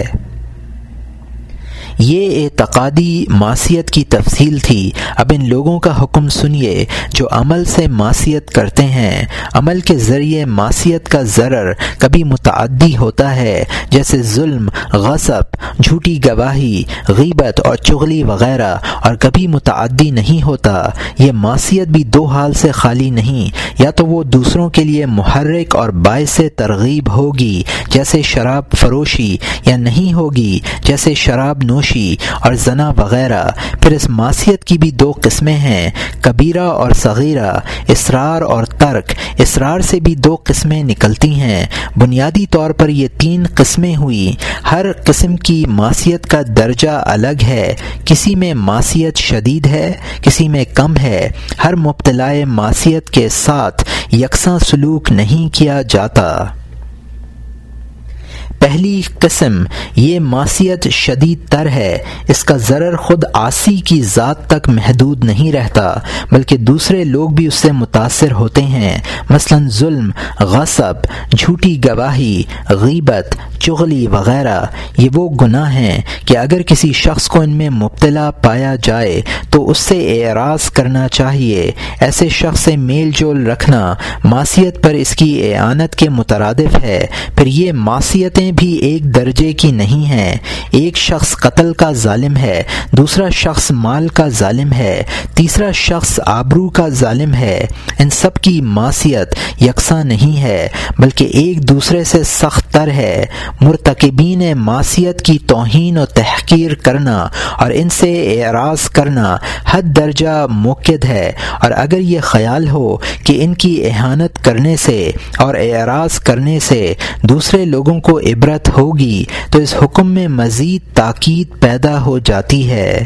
یہ اعتقادی معصیت کی تفصیل تھی۔ اب ان لوگوں کا حکم سنیے جو عمل سے معصیت کرتے ہیں۔ عمل کے ذریعے معصیت کا ضرر کبھی متعدی ہوتا ہے، جیسے ظلم، غصب، جھوٹی گواہی، غیبت اور چغلی وغیرہ، اور کبھی متعدی نہیں ہوتا۔ یہ معصیت بھی دو حال سے خالی نہیں، یا تو وہ دوسروں کے لیے محرک اور باعث ترغیب ہوگی جیسے شراب فروشی، یا نہیں ہوگی جیسے شراب نوشی اور زنا وغیرہ۔ پھر اس معصیت کی بھی دو قسمیں ہیں، کبیرہ اور صغیرہ، اصرار اور ترک۔ اصرار سے بھی دو قسمیں نکلتی ہیں۔ بنیادی طور پر یہ تین قسمیں ہوئی۔ ہر قسم کی معصیت کا درجہ الگ ہے، کسی میں معصیت شدید ہے، کسی میں کم ہے۔ ہر مبتلا معصیت کے ساتھ یکساں سلوک نہیں کیا جاتا۔ پہلی قسم یہ معصیت شدید تر ہے، اس کا ضرر خود عاصی کی ذات تک محدود نہیں رہتا بلکہ دوسرے لوگ بھی اس سے متاثر ہوتے ہیں۔ مثلا ظلم، غصب، جھوٹی گواہی، غیبت، چغلی وغیرہ۔ یہ وہ گناہ ہیں کہ اگر کسی شخص کو ان میں مبتلا پایا جائے تو اس سے اعراض کرنا چاہیے۔ ایسے شخص سے میل جول رکھنا معصیت پر اس کی اعانت کے مترادف ہے۔ پھر یہ معصیتیں بھی ایک درجے کی نہیں ہیں۔ ایک شخص قتل کا ظالم ہے، دوسرا شخص مال کا ظالم ہے، تیسرا شخص آبرو کا ظالم ہے۔ ان سب کی معصیت یکساں نہیں ہے بلکہ ایک دوسرے سے سخت تر ہے۔ مرتکبین معصیت کی توہین و تحقیر کرنا اور ان سے اعراض کرنا حد درجہ موقد ہے، اور اگر یہ خیال ہو کہ ان کی اہانت کرنے سے اور اعراض کرنے سے دوسرے لوگوں کو عبرت ہوگی تو اس حکم میں مزید تاکید پیدا ہو جاتی ہے۔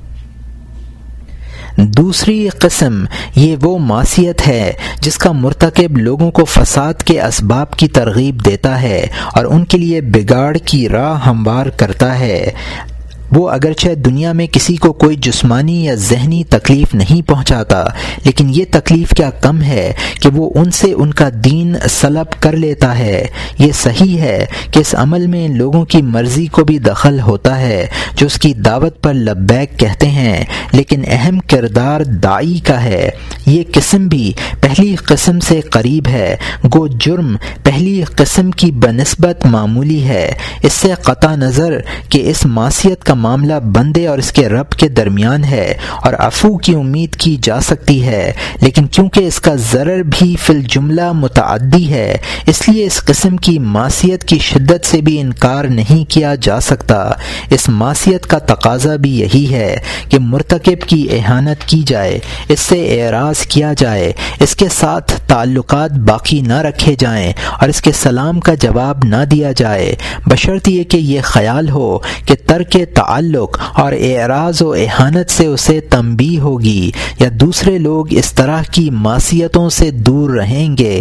دوسری قسم یہ وہ معصیت ہے جس کا مرتکب لوگوں کو فساد کے اسباب کی ترغیب دیتا ہے اور ان کے لیے بگاڑ کی راہ ہموار کرتا ہے۔ وہ اگرچہ دنیا میں کسی کو کوئی جسمانی یا ذہنی تکلیف نہیں پہنچاتا، لیکن یہ تکلیف کیا کم ہے کہ وہ ان سے ان کا دین سلب کر لیتا ہے۔ یہ صحیح ہے کہ اس عمل میں لوگوں کی مرضی کو بھی دخل ہوتا ہے جو اس کی دعوت پر لبیک کہتے ہیں، لیکن اہم کردار داعی کا ہے۔ یہ قسم بھی پہلی قسم سے قریب ہے، گو جرم پہلی قسم کی بنسبت معمولی ہے۔ اس سے قطع نظر کہ اس معصیت کا معاملہ بندے اور اس کے رب کے درمیان ہے اور عفو کی امید کی جا سکتی ہے، لیکن کیونکہ اس کا ضرر بھی فی الجملہ متعدی ہے، اس لیے اس قسم کی معصیت کی شدت سے بھی انکار نہیں کیا جا سکتا۔ اس معصیت کا تقاضا بھی یہی ہے کہ مرتکب کی اہانت کی جائے، اس سے اعراض کیا جائے، اس کے ساتھ تعلقات باقی نہ رکھے جائیں اور اس کے سلام کا جواب نہ دیا جائے، بشرط یہ کہ یہ خیال ہو کہ ترک تعلق اور اعراض و اہانت سے اسے تنبیہ ہوگی یا دوسرے لوگ اس طرح کی معصیتوں سے دور رہیں گے۔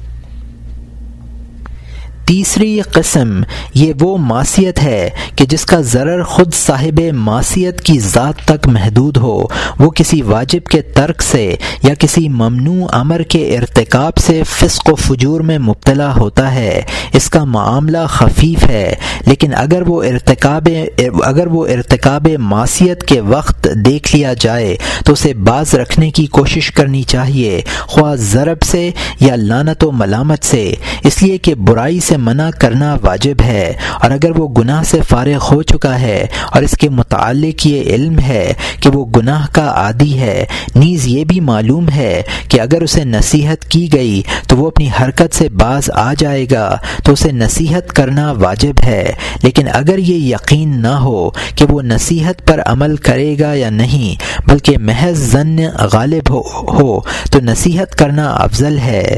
تیسری قسم یہ وہ معصیت ہے کہ جس کا ضرر خود صاحب معصیت کی ذات تک محدود ہو، وہ کسی واجب کے ترک سے یا کسی ممنوع امر کے ارتکاب سے فسق و فجور میں مبتلا ہوتا ہے۔ اس کا معاملہ خفیف ہے، لیکن اگر وہ ارتکاب معصیت کے وقت دیکھ لیا جائے تو اسے باز رکھنے کی کوشش کرنی چاہیے، خواہ ضرب سے یا لعنت و ملامت سے، اس لیے کہ برائی سے منع کرنا واجب ہے، اور اگر وہ گناہ سے فارغ ہو چکا ہے اور اس کے متعلق یہ علم ہے کہ وہ گناہ کا عادی ہے، نیز یہ بھی معلوم ہے کہ اگر اسے نصیحت کی گئی تو وہ اپنی حرکت سے باز آ جائے گا تو اسے نصیحت کرنا واجب ہے، لیکن اگر یہ یقین نہ ہو کہ وہ نصیحت پر عمل کرے گا یا نہیں بلکہ محض ظن غالب ہو تو نصیحت کرنا افضل ہے۔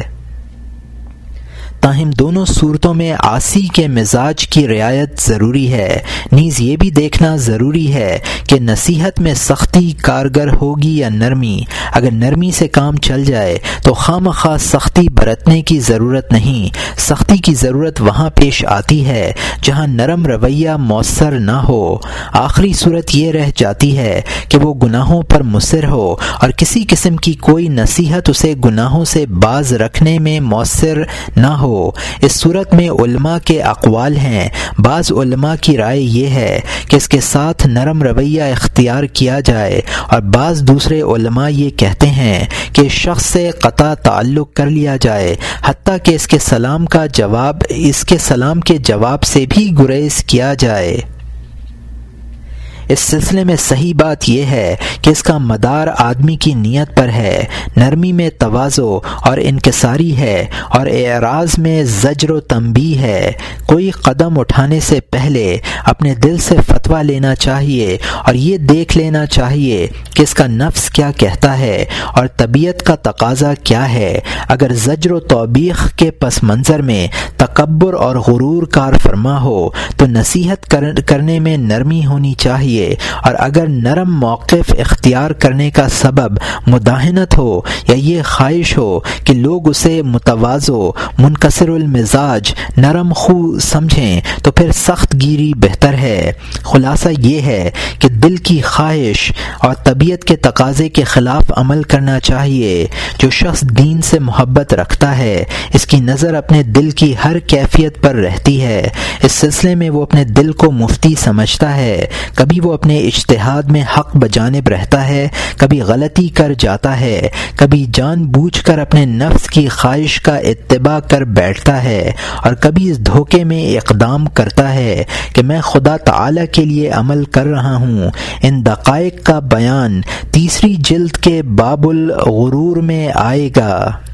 تاہم دونوں صورتوں میں عاصی کے مزاج کی رعایت ضروری ہے، نیز یہ بھی دیکھنا ضروری ہے کہ نصیحت میں سختی کارگر ہوگی یا نرمی۔ اگر نرمی سے کام چل جائے تو خواہ سختی برتنے کی ضرورت نہیں۔ سختی کی ضرورت وہاں پیش آتی ہے جہاں نرم رویہ مؤثر نہ ہو۔ آخری صورت یہ رہ جاتی ہے کہ وہ گناہوں پر مصر ہو اور کسی قسم کی کوئی نصیحت اسے گناہوں سے باز رکھنے میں مؤثر نہ ہو۔ اس صورت میں علماء کے اقوال ہیں۔ بعض علماء کی رائے یہ ہے کہ اس کے ساتھ نرم رویہ اختیار کیا جائے، اور بعض دوسرے علماء یہ کہتے ہیں کہ اس شخص سے قطع تعلق کر لیا جائے، حتیٰ کہ اس کے سلام کے جواب سے بھی گریز کیا جائے۔ اس سلسلے میں صحیح بات یہ ہے کہ اس کا مدار آدمی کی نیت پر ہے، نرمی میں تواضع اور انکساری ہے اور اعراض میں زجر و تنبیہ ہے۔ کوئی قدم اٹھانے سے پہلے اپنے دل سے فتویٰ لینا چاہیے اور یہ دیکھ لینا چاہیے کہ اس کا نفس کیا کہتا ہے اور طبیعت کا تقاضا کیا ہے۔ اگر زجر و توبیخ کے پس منظر میں تکبر اور غرور کار فرما ہو تو نصیحت کرنے میں نرمی ہونی چاہیے، اور اگر نرم موقف اختیار کرنے کا سبب مداہنت ہو یا یہ خواہش ہو کہ لوگ اسے متواضع، منکسر المزاج، نرم خو سمجھیں تو پھر سخت گیری بہتر ہے۔ خلاصہ یہ ہے کہ دل کی خواہش اور طبیعت کے تقاضے کے خلاف عمل کرنا چاہیے۔ جو شخص دین سے محبت رکھتا ہے اس کی نظر اپنے دل کی ہر کیفیت پر رہتی ہے۔ اس سلسلے میں وہ اپنے دل کو مفتی سمجھتا ہے، کبھی وہ اپنے اجتہاد میں حق بجانب رہتا ہے، کبھی غلطی کر جاتا ہے، کبھی جان بوجھ کر اپنے نفس کی خواہش کا اتباع کر بیٹھتا ہے، اور کبھی اس دھوکے میں اقدام کرتا ہے کہ میں خدا تعالی کے لیے عمل کر رہا ہوں۔ ان دقائق کا بیان 3 جلد کے باب الغرور میں آئے گا۔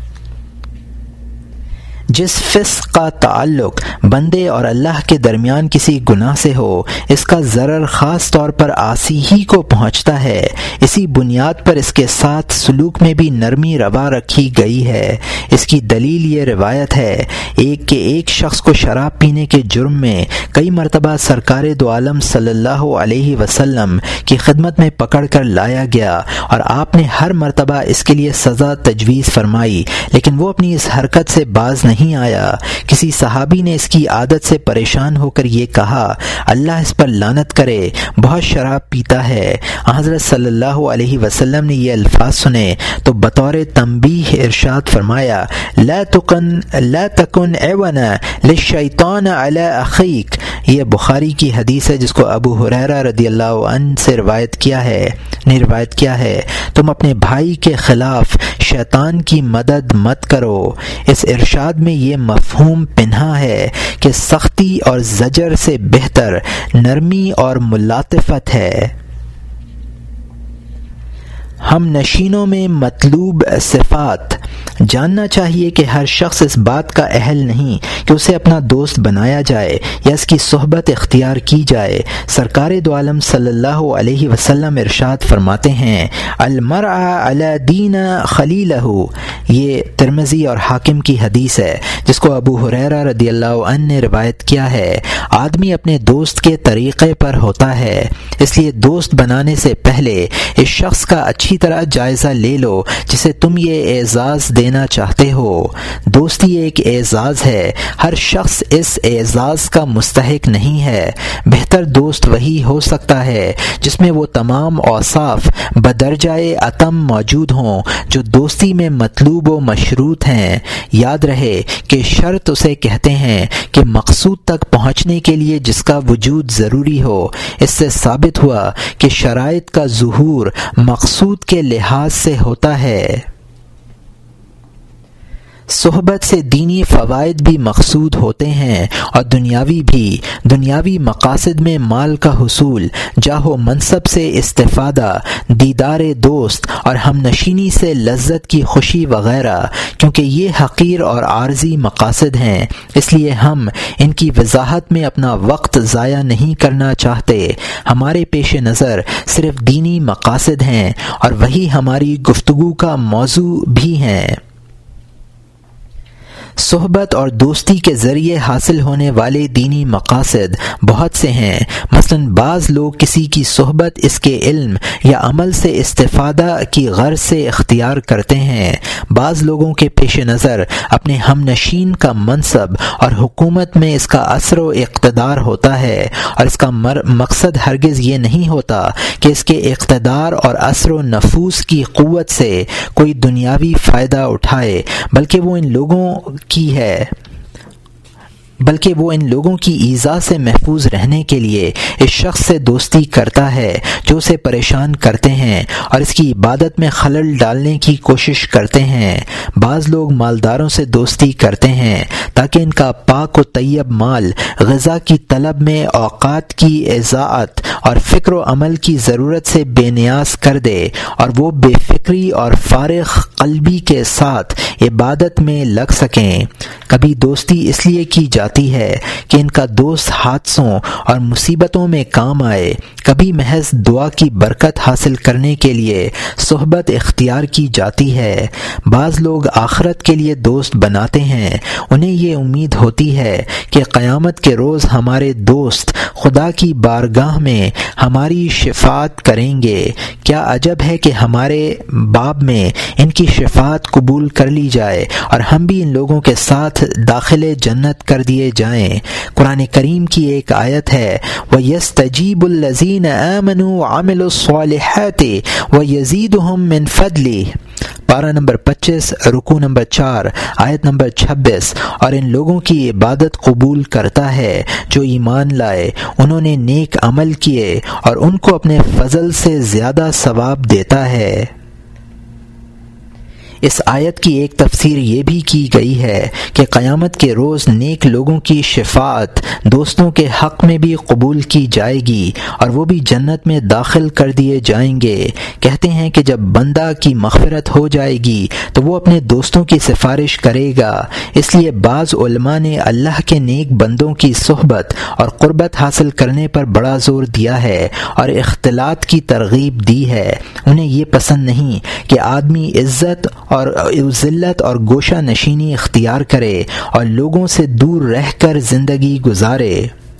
جس فسق کا تعلق بندے اور اللہ کے درمیان کسی گناہ سے ہو، اس کا ضرر خاص طور پر عاصی ہی کو پہنچتا ہے۔ اسی بنیاد پر اس کے ساتھ سلوک میں بھی نرمی روا رکھی گئی ہے۔ اس کی دلیل یہ روایت ہے کہ ایک شخص کو شراب پینے کے جرم میں کئی مرتبہ سرکار دو عالم صلی اللہ علیہ وسلم کی خدمت میں پکڑ کر لایا گیا، اور آپ نے ہر مرتبہ اس کے لیے سزا تجویز فرمائی، لیکن وہ اپنی اس حرکت سے باز نہیں آیا۔ کسی صحابی نے اس کی عادت سے پریشان ہو کر یہ کہا، اللہ اس پر لعنت کرے، بہت شراب پیتا ہے۔ حضرت صلی اللہ علیہ وسلم نے یہ الفاظ سنے تو بطور تنبیہ ارشاد فرمایا، لا تکن عونا للشیطان علی اخیک۔ یہ بخاری کی حدیث ہے جس کو ابو ہریرہ رضی اللہ عنہ سے روایت کیا ہے، تم اپنے بھائی کے خلاف شیطان کی مدد مت کرو۔ اس ارشاد میں یہ مفہوم پنہا ہے کہ سختی اور زجر سے بہتر نرمی اور ملاطفت ہے۔ ہم نشینوں میں مطلوب صفات جاننا چاہیے کہ ہر شخص اس بات کا اہل نہیں کہ اسے اپنا دوست بنایا جائے یا اس کی صحبت اختیار کی جائے۔ سرکار دو عالم صلی اللہ علیہ وسلم ارشاد فرماتے ہیں، المرء علی دین خلیلہ۔ یہ ترمذی اور حاکم کی حدیث ہے جس کو ابو ہریرہ رضی اللہ عنہ نے روایت کیا ہے۔ آدمی اپنے دوست کے طریقے پر ہوتا ہے، اس لیے دوست بنانے سے پہلے اس شخص کا اچھی طرح جائزہ لے لو جسے تم یہ اعزاز دینا چاہتے ہو۔ دوستی ایک اعزاز ہے، ہر شخص اس اعزاز کا مستحق نہیں ہے۔ بہتر دوست وہی ہو سکتا ہے جس میں وہ تمام اوصاف بدرجۂ اتم موجود ہوں جو دوستی میں مطلوب و مشروط ہیں۔ یاد رہے کہ شرط اسے کہتے ہیں کہ مقصود تک پہنچنے کے لیے جس کا وجود ضروری ہو۔ اس سے ثابت ہوا کہ شرائط کا ظہور مقصود کے لحاظ سے ہوتا ہے۔ صحبت سے دینی فوائد بھی مقصود ہوتے ہیں اور دنیاوی بھی۔ دنیاوی مقاصد میں مال کا حصول، جاہ و منصب سے استفادہ، دیدار دوست اور ہم نشینی سے لذت کی خوشی وغیرہ، کیونکہ یہ حقیر اور عارضی مقاصد ہیں، اس لیے ہم ان کی وضاحت میں اپنا وقت ضائع نہیں کرنا چاہتے۔ ہمارے پیش نظر صرف دینی مقاصد ہیں اور وہی ہماری گفتگو کا موضوع بھی ہیں۔ صحبت اور دوستی کے ذریعے حاصل ہونے والے دینی مقاصد بہت سے ہیں۔ مثلا بعض لوگ کسی کی صحبت اس کے علم یا عمل سے استفادہ کی غرض سے اختیار کرتے ہیں۔ بعض لوگوں کے پیش نظر اپنے ہم نشین کا منصب اور حکومت میں اس کا اثر و اقتدار ہوتا ہے، اور اس کا مقصد ہرگز یہ نہیں ہوتا کہ اس کے اقتدار اور اثر و نفوذ کی قوت سے کوئی دنیاوی فائدہ اٹھائے، بلکہ وہ ان لوگوں کی ہے بلکہ وہ ان لوگوں کی ایذا سے محفوظ رہنے کے لیے اس شخص سے دوستی کرتا ہے جو اسے پریشان کرتے ہیں اور اس کی عبادت میں خلل ڈالنے کی کوشش کرتے ہیں۔ بعض لوگ مالداروں سے دوستی کرتے ہیں تاکہ ان کا پاک و طیب مال غذا کی طلب میں اوقات کی اضاعت اور فکر و عمل کی ضرورت سے بے نیاز کر دے اور وہ بے فکری اور فارغ قلبی کے ساتھ عبادت میں لگ سکیں۔ کبھی دوستی اس لیے کی جاتی ہے کہ ان کا دوست حادثوں اور مصیبتوں میں کام آئے، کبھی محض دعا کی برکت حاصل کرنے کے لیے صحبت اختیار کی جاتی ہے۔ بعض لوگ آخرت کے لیے دوست بناتے ہیں، انہیں یہ امید ہوتی ہے کہ قیامت کے روز ہمارے دوست خدا کی بارگاہ میں ہماری شفاعت کریں گے۔ کیا عجب ہے کہ ہمارے باب میں ان کی شفاعت قبول کر لی جائے اور ہم بھی ان لوگوں کے ساتھ داخل جنت کر دیے جائیں۔ قرآن کریم کی ایک آیت ہے وَيَسْتَجِيبُ الَّذِينَ آمَنُوا وَعَمِلُوا الصَّالِحَاتِ وَيَزِيدُهُم مِّن فَضْلِهِ، پارہ نمبر 25 رکوع نمبر 4 آیت نمبر 26۔ اور ان لوگوں کی عبادت قبول کرتا ہے جو ایمان لائے، انہوں نے نیک عمل کیے اور ان کو اپنے فضل سے زیادہ ثواب دیتا ہے۔ اس آیت کی ایک تفسیر یہ بھی کی گئی ہے کہ قیامت کے روز نیک لوگوں کی شفاعت دوستوں کے حق میں بھی قبول کی جائے گی اور وہ بھی جنت میں داخل کر دیے جائیں گے۔ کہتے ہیں کہ جب بندہ کی مغفرت ہو جائے گی تو وہ اپنے دوستوں کی سفارش کرے گا، اس لیے بعض علماء نے اللہ کے نیک بندوں کی صحبت اور قربت حاصل کرنے پر بڑا زور دیا ہے اور اختلاط کی ترغیب دی ہے۔ انہیں یہ پسند نہیں کہ آدمی عزت اور ذلت اور گوشہ نشینی اختیار کرے اور لوگوں سے دور رہ کر زندگی گزارے۔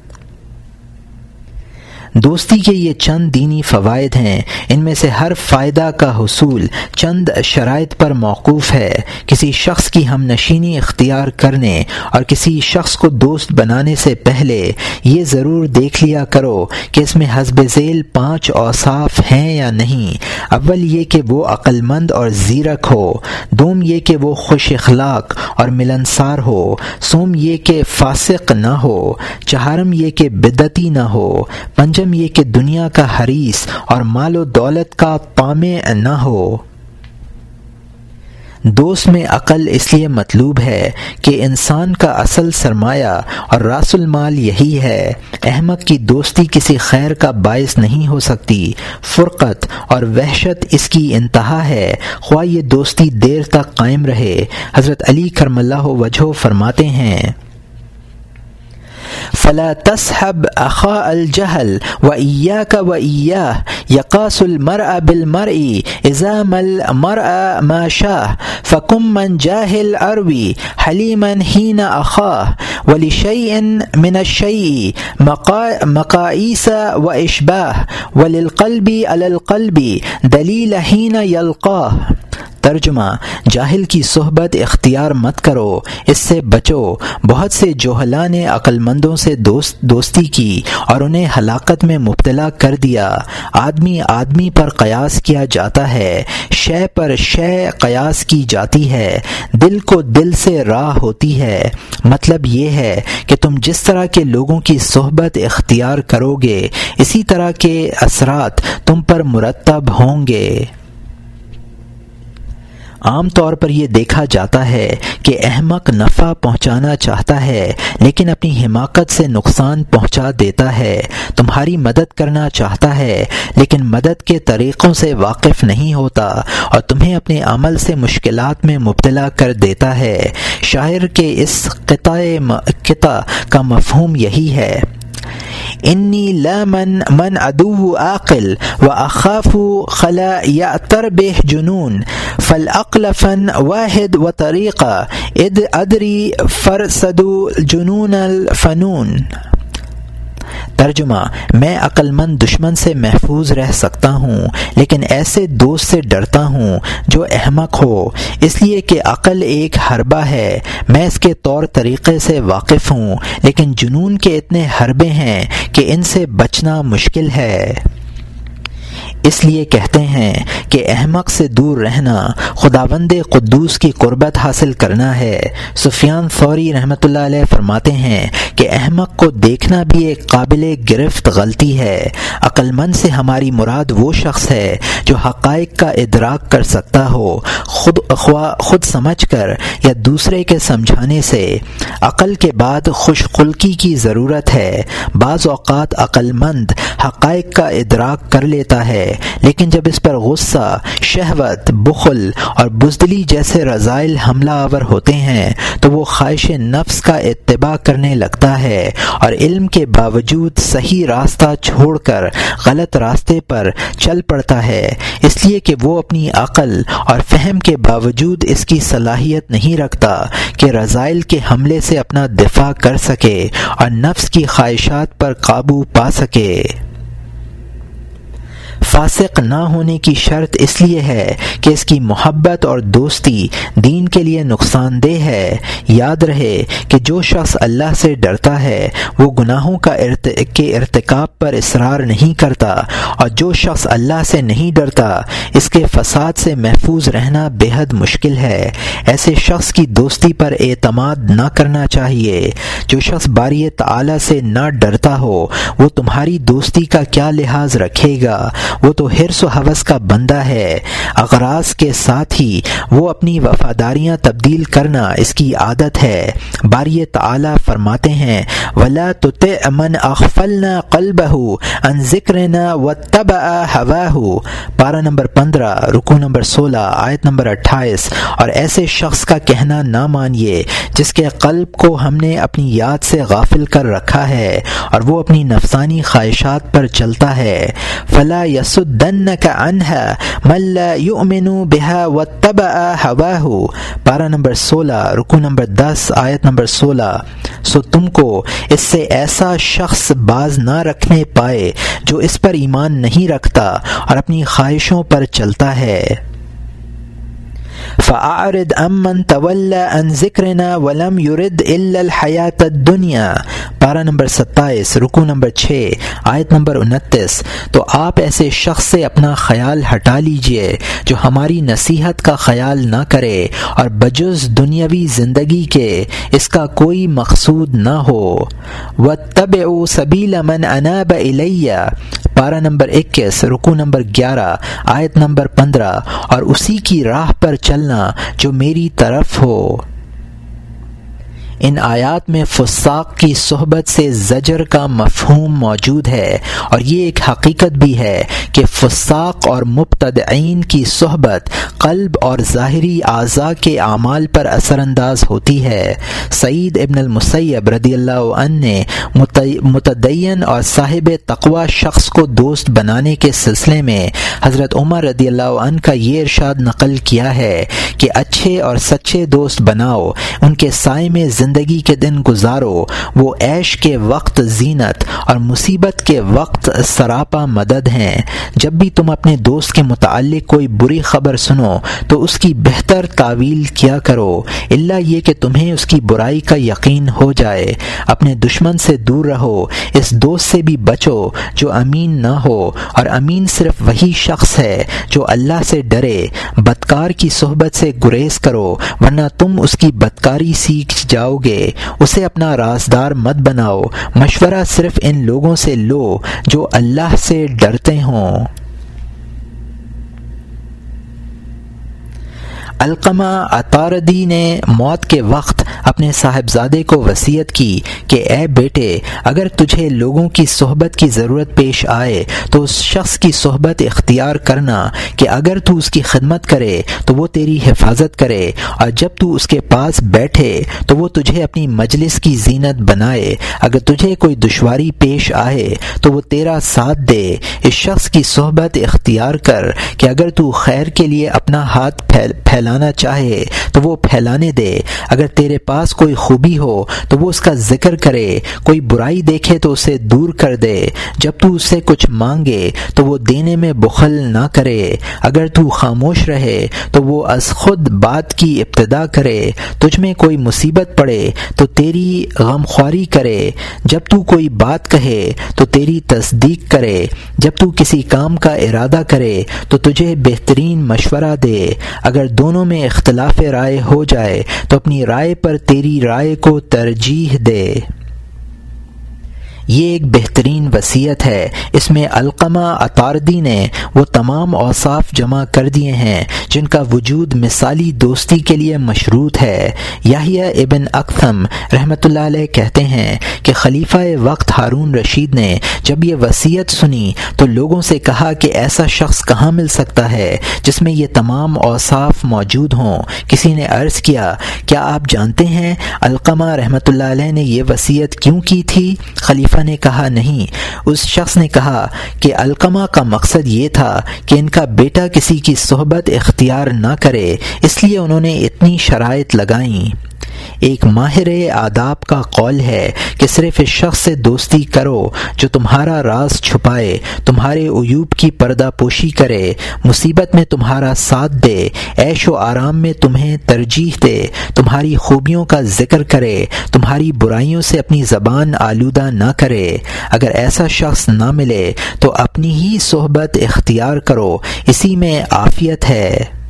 دوستی کے یہ چند دینی فوائد ہیں، ان میں سے ہر فائدہ کا حصول چند شرائط پر موقوف ہے۔ کسی شخص کی ہم نشینی اختیار کرنے اور کسی شخص کو دوست بنانے سے پہلے یہ ضرور دیکھ لیا کرو کہ اس میں حسب ذیل 5 اوصاف ہیں یا نہیں۔ اول یہ کہ وہ عقل مند اور زیرک ہو، دوم یہ کہ وہ خوش اخلاق اور ملنسار ہو، سوم یہ کہ فاسق نہ ہو، چہارم یہ کہ بدعتی نہ ہو، پنجم یہ کہ دنیا کا حریص اور مال و دولت کا طامع نہ ہو۔ دوست میں عقل اس لیے مطلوب ہے کہ انسان کا اصل سرمایہ اور راس المال یہی ہے۔ احمق کی دوستی کسی خیر کا باعث نہیں ہو سکتی۔ فرقت اور وحشت اس کی انتہا ہے، خواہ یہ دوستی دیر تک قائم رہے۔ حضرت علی کرم اللہ وجہہ فرماتے ہیں فلا تصحب اخا الجهل واياك واياه يقاس المرء بالمرء اذا ما المرء ما شاء فكن من جاهل اروي حليما حين اخاه ولشيء من الشيء مقاييس واشباه وللقلب على القلب دليل حين يلقاه۔ ترجمہ، جاہل کی صحبت اختیار مت کرو، اس سے بچو۔ بہت سے جوہلاء نے عقل مندوں سے دوستی کی اور انہیں ہلاکت میں مبتلا کر دیا۔ آدمی آدمی پر قیاس کیا جاتا ہے، شے پر شے قیاس کی جاتی ہے، دل کو دل سے راہ ہوتی ہے۔ مطلب یہ ہے کہ تم جس طرح کے لوگوں کی صحبت اختیار کرو گے اسی طرح کے اثرات تم پر مرتب ہوں گے۔ عام طور پر یہ دیکھا جاتا ہے کہ احمق نفع پہنچانا چاہتا ہے لیکن اپنی حماقت سے نقصان پہنچا دیتا ہے، تمہاری مدد کرنا چاہتا ہے لیکن مدد کے طریقوں سے واقف نہیں ہوتا اور تمہیں اپنے عمل سے مشکلات میں مبتلا کر دیتا ہے۔ شاعر کے اس قطع کا مفہوم یہی ہے انی لا من عدو عاقل واخاف خلا یعتر به جنون فالعقل فن واحد وطریقہ اذ ادری فرسد جنون الفنون۔ ترجمہ، میں عقل مند دشمن سے محفوظ رہ سکتا ہوں لیکن ایسے دوست سے ڈرتا ہوں جو احمق ہو، اس لیے کہ عقل ایک حربہ ہے، میں اس کے طور طریقے سے واقف ہوں لیکن جنون کے اتنے حربے ہیں کہ ان سے بچنا مشکل ہے۔ اس لیے کہتے ہیں کہ احمق سے دور رہنا خداوند قدوس کی قربت حاصل کرنا ہے۔ سفیان ثوری رحمۃ اللہ علیہ فرماتے ہیں کہ احمق کو دیکھنا بھی ایک قابل گرفت غلطی ہے۔ عقل مند سے ہماری مراد وہ شخص ہے جو حقائق کا ادراک کر سکتا ہو، خود سمجھ کر یا دوسرے کے سمجھانے سے۔ عقل کے بعد خوش خلقی کی ضرورت ہے۔ بعض اوقات عقل مند حقائق کا ادراک کر لیتا ہے، لیکن جب اس پر غصہ، شہوت، بخل اور بزدلی جیسے رذائل حملہ آور ہوتے ہیں تو وہ خواہش نفس کا اتباع کرنے لگتا ہے اور علم کے باوجود صحیح راستہ چھوڑ کر غلط راستے پر چل پڑتا ہے، اس لیے کہ وہ اپنی عقل اور فہم کے باوجود اس کی صلاحیت نہیں رکھتا کہ رذائل کے حملے سے اپنا دفاع کر سکے اور نفس کی خواہشات پر قابو پا سکے۔ فاسق نہ ہونے کی شرط اس لیے ہے کہ اس کی محبت اور دوستی دین کے لیے نقصان دہ ہے۔ یاد رہے کہ جو شخص اللہ سے ڈرتا ہے وہ گناہوں کے ارتکاب پر اصرار نہیں کرتا، اور جو شخص اللہ سے نہیں ڈرتا اس کے فساد سے محفوظ رہنا بے حد مشکل ہے۔ ایسے شخص کی دوستی پر اعتماد نہ کرنا چاہیے۔ جو شخص باری تعالی سے نہ ڈرتا ہو وہ تمہاری دوستی کا کیا لحاظ رکھے گا؟ وہ تو حرص و ہوس کا بندہ ہے۔ اغراض کے ساتھ ہی وہ اپنی وفاداریاں تبدیل کرنا اس کی عادت ہے۔ باری تعالی فرماتے ہیں وَلَا تُطِعْ مَنْ أَغْفَلْنَا قَلْبَهُ عَنْ ذِكْرِنَا وَاتَّبَعَ هَوَاهُ، پارہ نمبر 15 رکوع نمبر 16 آیت نمبر 28۔ اور ایسے شخص کا کہنا نہ مانیے جس کے قلب کو ہم نے اپنی یاد سے غافل کر رکھا ہے اور وہ اپنی نفسانی خواہشات پر چلتا ہے۔ فَلَا يَصُدَّنَّكَ عَنْهَا مَن لَّا يُؤْمِنُ بِهَا وَاتَّبَعَ هَوَاهُ، پارہ نمبر 16 رکوع نمبر 10 آیت نمبر 16۔ سو تم کو اس سے ایسا شخص باز نہ رکھنے پائے جو اس پر ایمان نہیں رکھتا اور اپنی خواہشوں پر چلتا ہے۔ فَأَعْرِضْ عَمَّنْ تَوَلَّى عَنْ ذِكْرِنَا وَلَمْ يُرِدْ إِلَّا الْحَيَاةَ الدُّنْيَا، پارہ نمبر 27 رکوع نمبر 6 آیت نمبر 29۔ تو آپ ایسے شخص سے اپنا خیال ہٹا لیجئے جو ہماری نصیحت کا خیال نہ کرے اور بجز دنیاوی زندگی کے اس کا کوئی مقصود نہ ہو۔ وَاتَّبِعُوا سَبِيلَ مَنْ أَنَابَ إِلَيَّ، پارہ نمبر 21 رکوع نمبر 11 آیت نمبر 15، اور اسی کی راہ پر چلنا جو میری طرف ہو۔ ان آیات میں فساق کی صحبت سے زجر کا مفہوم موجود ہے، اور یہ ایک حقیقت بھی ہے کہ فساق اور مبتدعین کی صحبت قلب اور ظاہری اعضاء کے اعمال پر اثر انداز ہوتی ہے۔ سعید ابن المسیب رضی اللہ عنہ نے متدین اور صاحب تقوی شخص کو دوست بنانے کے سلسلے میں حضرت عمر رضی اللہ عنہ کا یہ ارشاد نقل کیا ہے کہ اچھے اور سچے دوست بناؤ، ان کے سائے میں زندگی کے دن گزارو، وہ عیش کے وقت زینت اور مصیبت کے وقت سراپا مدد ہیں۔ جب بھی تم اپنے دوست کے متعلق کوئی بری خبر سنو تو اس کی بہتر تعویل کیا کرو، الا یہ کہ تمہیں اس کی برائی کا یقین ہو جائے۔ اپنے دشمن سے دور رہو، اس دوست سے بھی بچو جو امین نہ ہو، اور امین صرف وہی شخص ہے جو اللہ سے ڈرے۔ بدکار کی صحبت سے گریز کرو ورنہ تم اس کی بدکاری سیکھ جاؤ گے۔ اسے اپنا رازدار مت بناؤ، مشورہ صرف ان لوگوں سے لو جو اللہ سے ڈرتے ہوں۔ علقمہ عطاردی نے موت کے وقت اپنے صاحبزادے کو وصیت کی کہ اے بیٹے، اگر تجھے لوگوں کی صحبت کی ضرورت پیش آئے تو اس شخص کی صحبت اختیار کرنا کہ اگر تو اس کی خدمت کرے تو وہ تیری حفاظت کرے، اور جب تو اس کے پاس بیٹھے تو وہ تجھے اپنی مجلس کی زینت بنائے۔ اگر تجھے کوئی دشواری پیش آئے تو وہ تیرا ساتھ دے۔ اس شخص کی صحبت اختیار کر کہ اگر تو خیر کے لیے اپنا ہاتھ پھیلانا چاہے تو وہ پھیلانے دے، اگر تیرے پاس پاس کوئی خوبی ہو تو وہ اس کا ذکر کرے، کوئی برائی دیکھے تو اسے دور کر دے، جب تو اس سے کچھ مانگے تو وہ دینے میں بخل نہ کرے، اگر تو خاموش رہے تو وہ از خود بات کی ابتدا کرے، تجھ میں کوئی مصیبت پڑے تو تیری غمخواری کرے، جب تو کوئی بات کہے تو تیری تصدیق کرے، جب تو کسی کام کا ارادہ کرے تو تجھے بہترین مشورہ دے، اگر دونوں میں اختلاف رائے ہو جائے تو اپنی رائے پر تیری رائے کو ترجیح دے۔ یہ ایک بہترین وصیت ہے۔ اس میں علقمہ عطاردی نے وہ تمام اوصاف جمع کر دیے ہیں جن کا وجود مثالی دوستی کے لیے مشروط ہے۔ یحییٰ ابن اکثم رحمۃ اللہ علیہ کہتے ہیں کہ خلیفہ وقت ہارون رشید نے جب یہ وصیت سنی تو لوگوں سے کہا کہ ایسا شخص کہاں مل سکتا ہے جس میں یہ تمام اوصاف موجود ہوں۔ کسی نے عرض کیا، کیا آپ جانتے ہیں علقمہ رحمۃ اللہ علیہ نے یہ وصیت کیوں کی تھی؟ خلیفہ نے کہا نہیں۔ اس شخص نے کہا کہ علقمہ کا مقصد یہ تھا کہ ان کا بیٹا کسی کی صحبت اختیار نہ کرے، اس لیے انہوں نے اتنی شرائط لگائیں۔ ایک ماہر آداب کا قول ہے کہ صرف اس شخص سے دوستی کرو جو تمہارا راز چھپائے، تمہارے عیوب کی پردہ پوشی کرے، مصیبت میں تمہارا ساتھ دے، عیش و آرام میں تمہیں ترجیح دے، تمہاری خوبیوں کا ذکر کرے، تمہاری برائیوں سے اپنی زبان آلودہ نہ کرے۔ اگر ایسا شخص نہ ملے تو اپنی ہی صحبت اختیار کرو، اسی میں عافیت ہے۔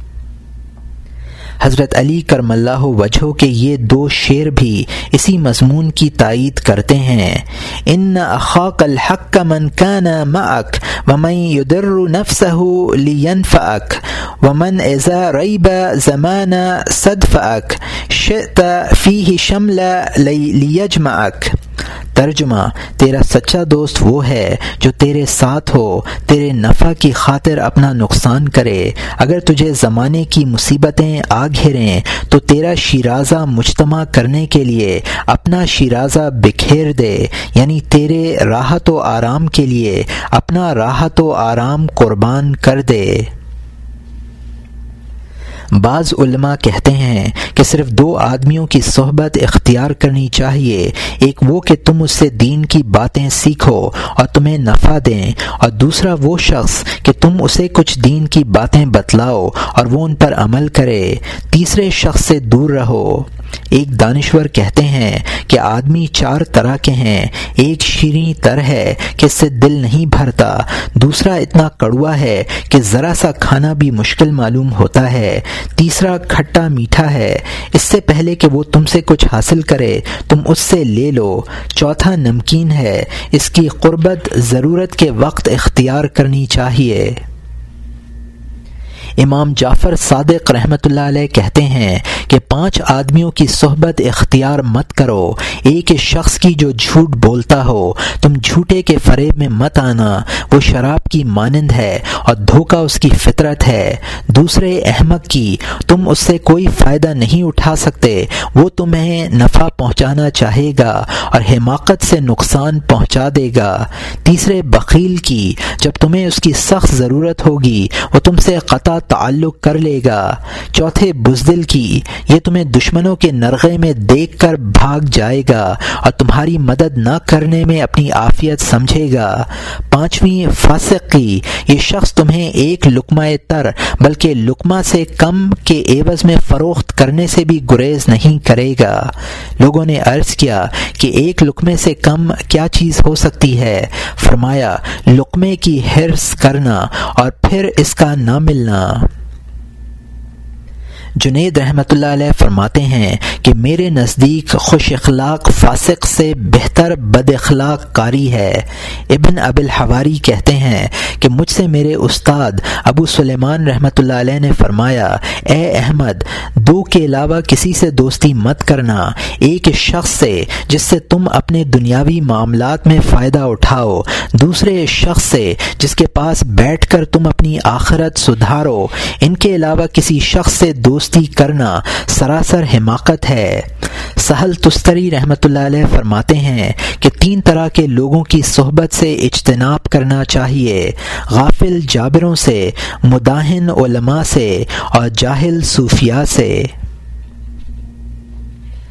حضرت علی کرم اللہ وجہہ کے یہ دو شعر بھی اسی مضمون کی تائید کرتے ہیں۔ ان اخاک الحق من کان معک ومن یضر نفسہ لینفعک ومن اذا ریب زمان صدفعک شئت فیہ شمل لیجمعک۔ ترجمہ، تیرا سچا دوست وہ ہے جو تیرے ساتھ ہو، تیرے نفع کی خاطر اپنا نقصان کرے، اگر تجھے زمانے کی مصیبتیں آ گھیریں تو تیرا شیرازہ مجتمع کرنے کے لیے اپنا شیرازہ بکھیر دے، یعنی تیرے راحت و آرام کے لیے اپنا راحت و آرام قربان کر دے۔ بعض علماء کہتے ہیں کہ صرف دو آدمیوں کی صحبت اختیار کرنی چاہیے، ایک وہ کہ تم اس سے دین کی باتیں سیکھو اور تمہیں نفع دیں، اور دوسرا وہ شخص کہ تم اسے کچھ دین کی باتیں بتلاؤ اور وہ ان پر عمل کرے، تیسرے شخص سے دور رہو۔ ایک دانشور کہتے ہیں کہ آدمی چار طرح کے ہیں، ایک شیریں تر ہے کہ اس سے دل نہیں بھرتا، دوسرا اتنا کڑوا ہے کہ ذرا سا کھانا بھی مشکل معلوم ہوتا ہے، تیسرا کھٹا میٹھا ہے، اس سے پہلے کہ وہ تم سے کچھ حاصل کرے تم اس سے لے لو، چوتھا نمکین ہے، اس کی قربت ضرورت کے وقت اختیار کرنی چاہیے۔ امام جعفر صادق رحمۃ اللہ علیہ کہتے ہیں کہ 5 آدمیوں کی صحبت اختیار مت کرو، ایک اس شخص کی جو جھوٹ بولتا ہو، تم جھوٹے کے فریب میں مت آنا، وہ شراب کی مانند ہے اور دھوکہ اس کی فطرت ہے، دوسرے احمق کی، تم اس سے کوئی فائدہ نہیں اٹھا سکتے، وہ تمہیں نفع پہنچانا چاہے گا اور حماقت سے نقصان پہنچا دے گا، تیسرے بخیل کی، جب تمہیں اس کی سخت ضرورت ہوگی وہ تم سے قطع تعلق کر لے گا، چوتھے بزدل کی، یہ تمہیں دشمنوں کے نرغے میں دیکھ کر بھاگ جائے گا اور تمہاری مدد نہ کرنے میں اپنی عافیت سمجھے گا، پانچویں فاسق کی، یہ شخص تمہیں ایک لقمہ تر بلکہ لقمہ سے کم کے عوض میں فروخت کرنے سے بھی گریز نہیں کرے گا۔ لوگوں نے عرض کیا کہ ایک لقمے سے کم کیا چیز ہو سکتی ہے؟ فرمایا، لقمے کی حرص کرنا اور پھر اس کا نہ ملنا۔ جنید رحمۃ اللہ علیہ فرماتے ہیں کہ میرے نزدیک خوش اخلاق فاسق سے بہتر بد اخلاق قاری ہے۔ ابن ابی الحواری کہتے ہیں کہ مجھ سے میرے استاد ابو سلیمان رحمۃ اللہ علیہ نے فرمایا، اے احمد، 2 کے علاوہ کسی سے دوستی مت کرنا، ایک شخص سے جس سے تم اپنے دنیاوی معاملات میں فائدہ اٹھاؤ، دوسرے شخص سے جس کے پاس بیٹھ کر تم اپنی آخرت سدھارو، ان کے علاوہ کسی شخص سے دوستی کرنا سراسر حماقت ہے۔ سہل تستری رحمۃ اللہ علیہ فرماتے ہیں کہ 3 طرح کے لوگوں کی صحبت سے اجتناب کرنا چاہیے، غافل جابروں سے، مداہن علماء سے اور جاہل صوفیاء سے۔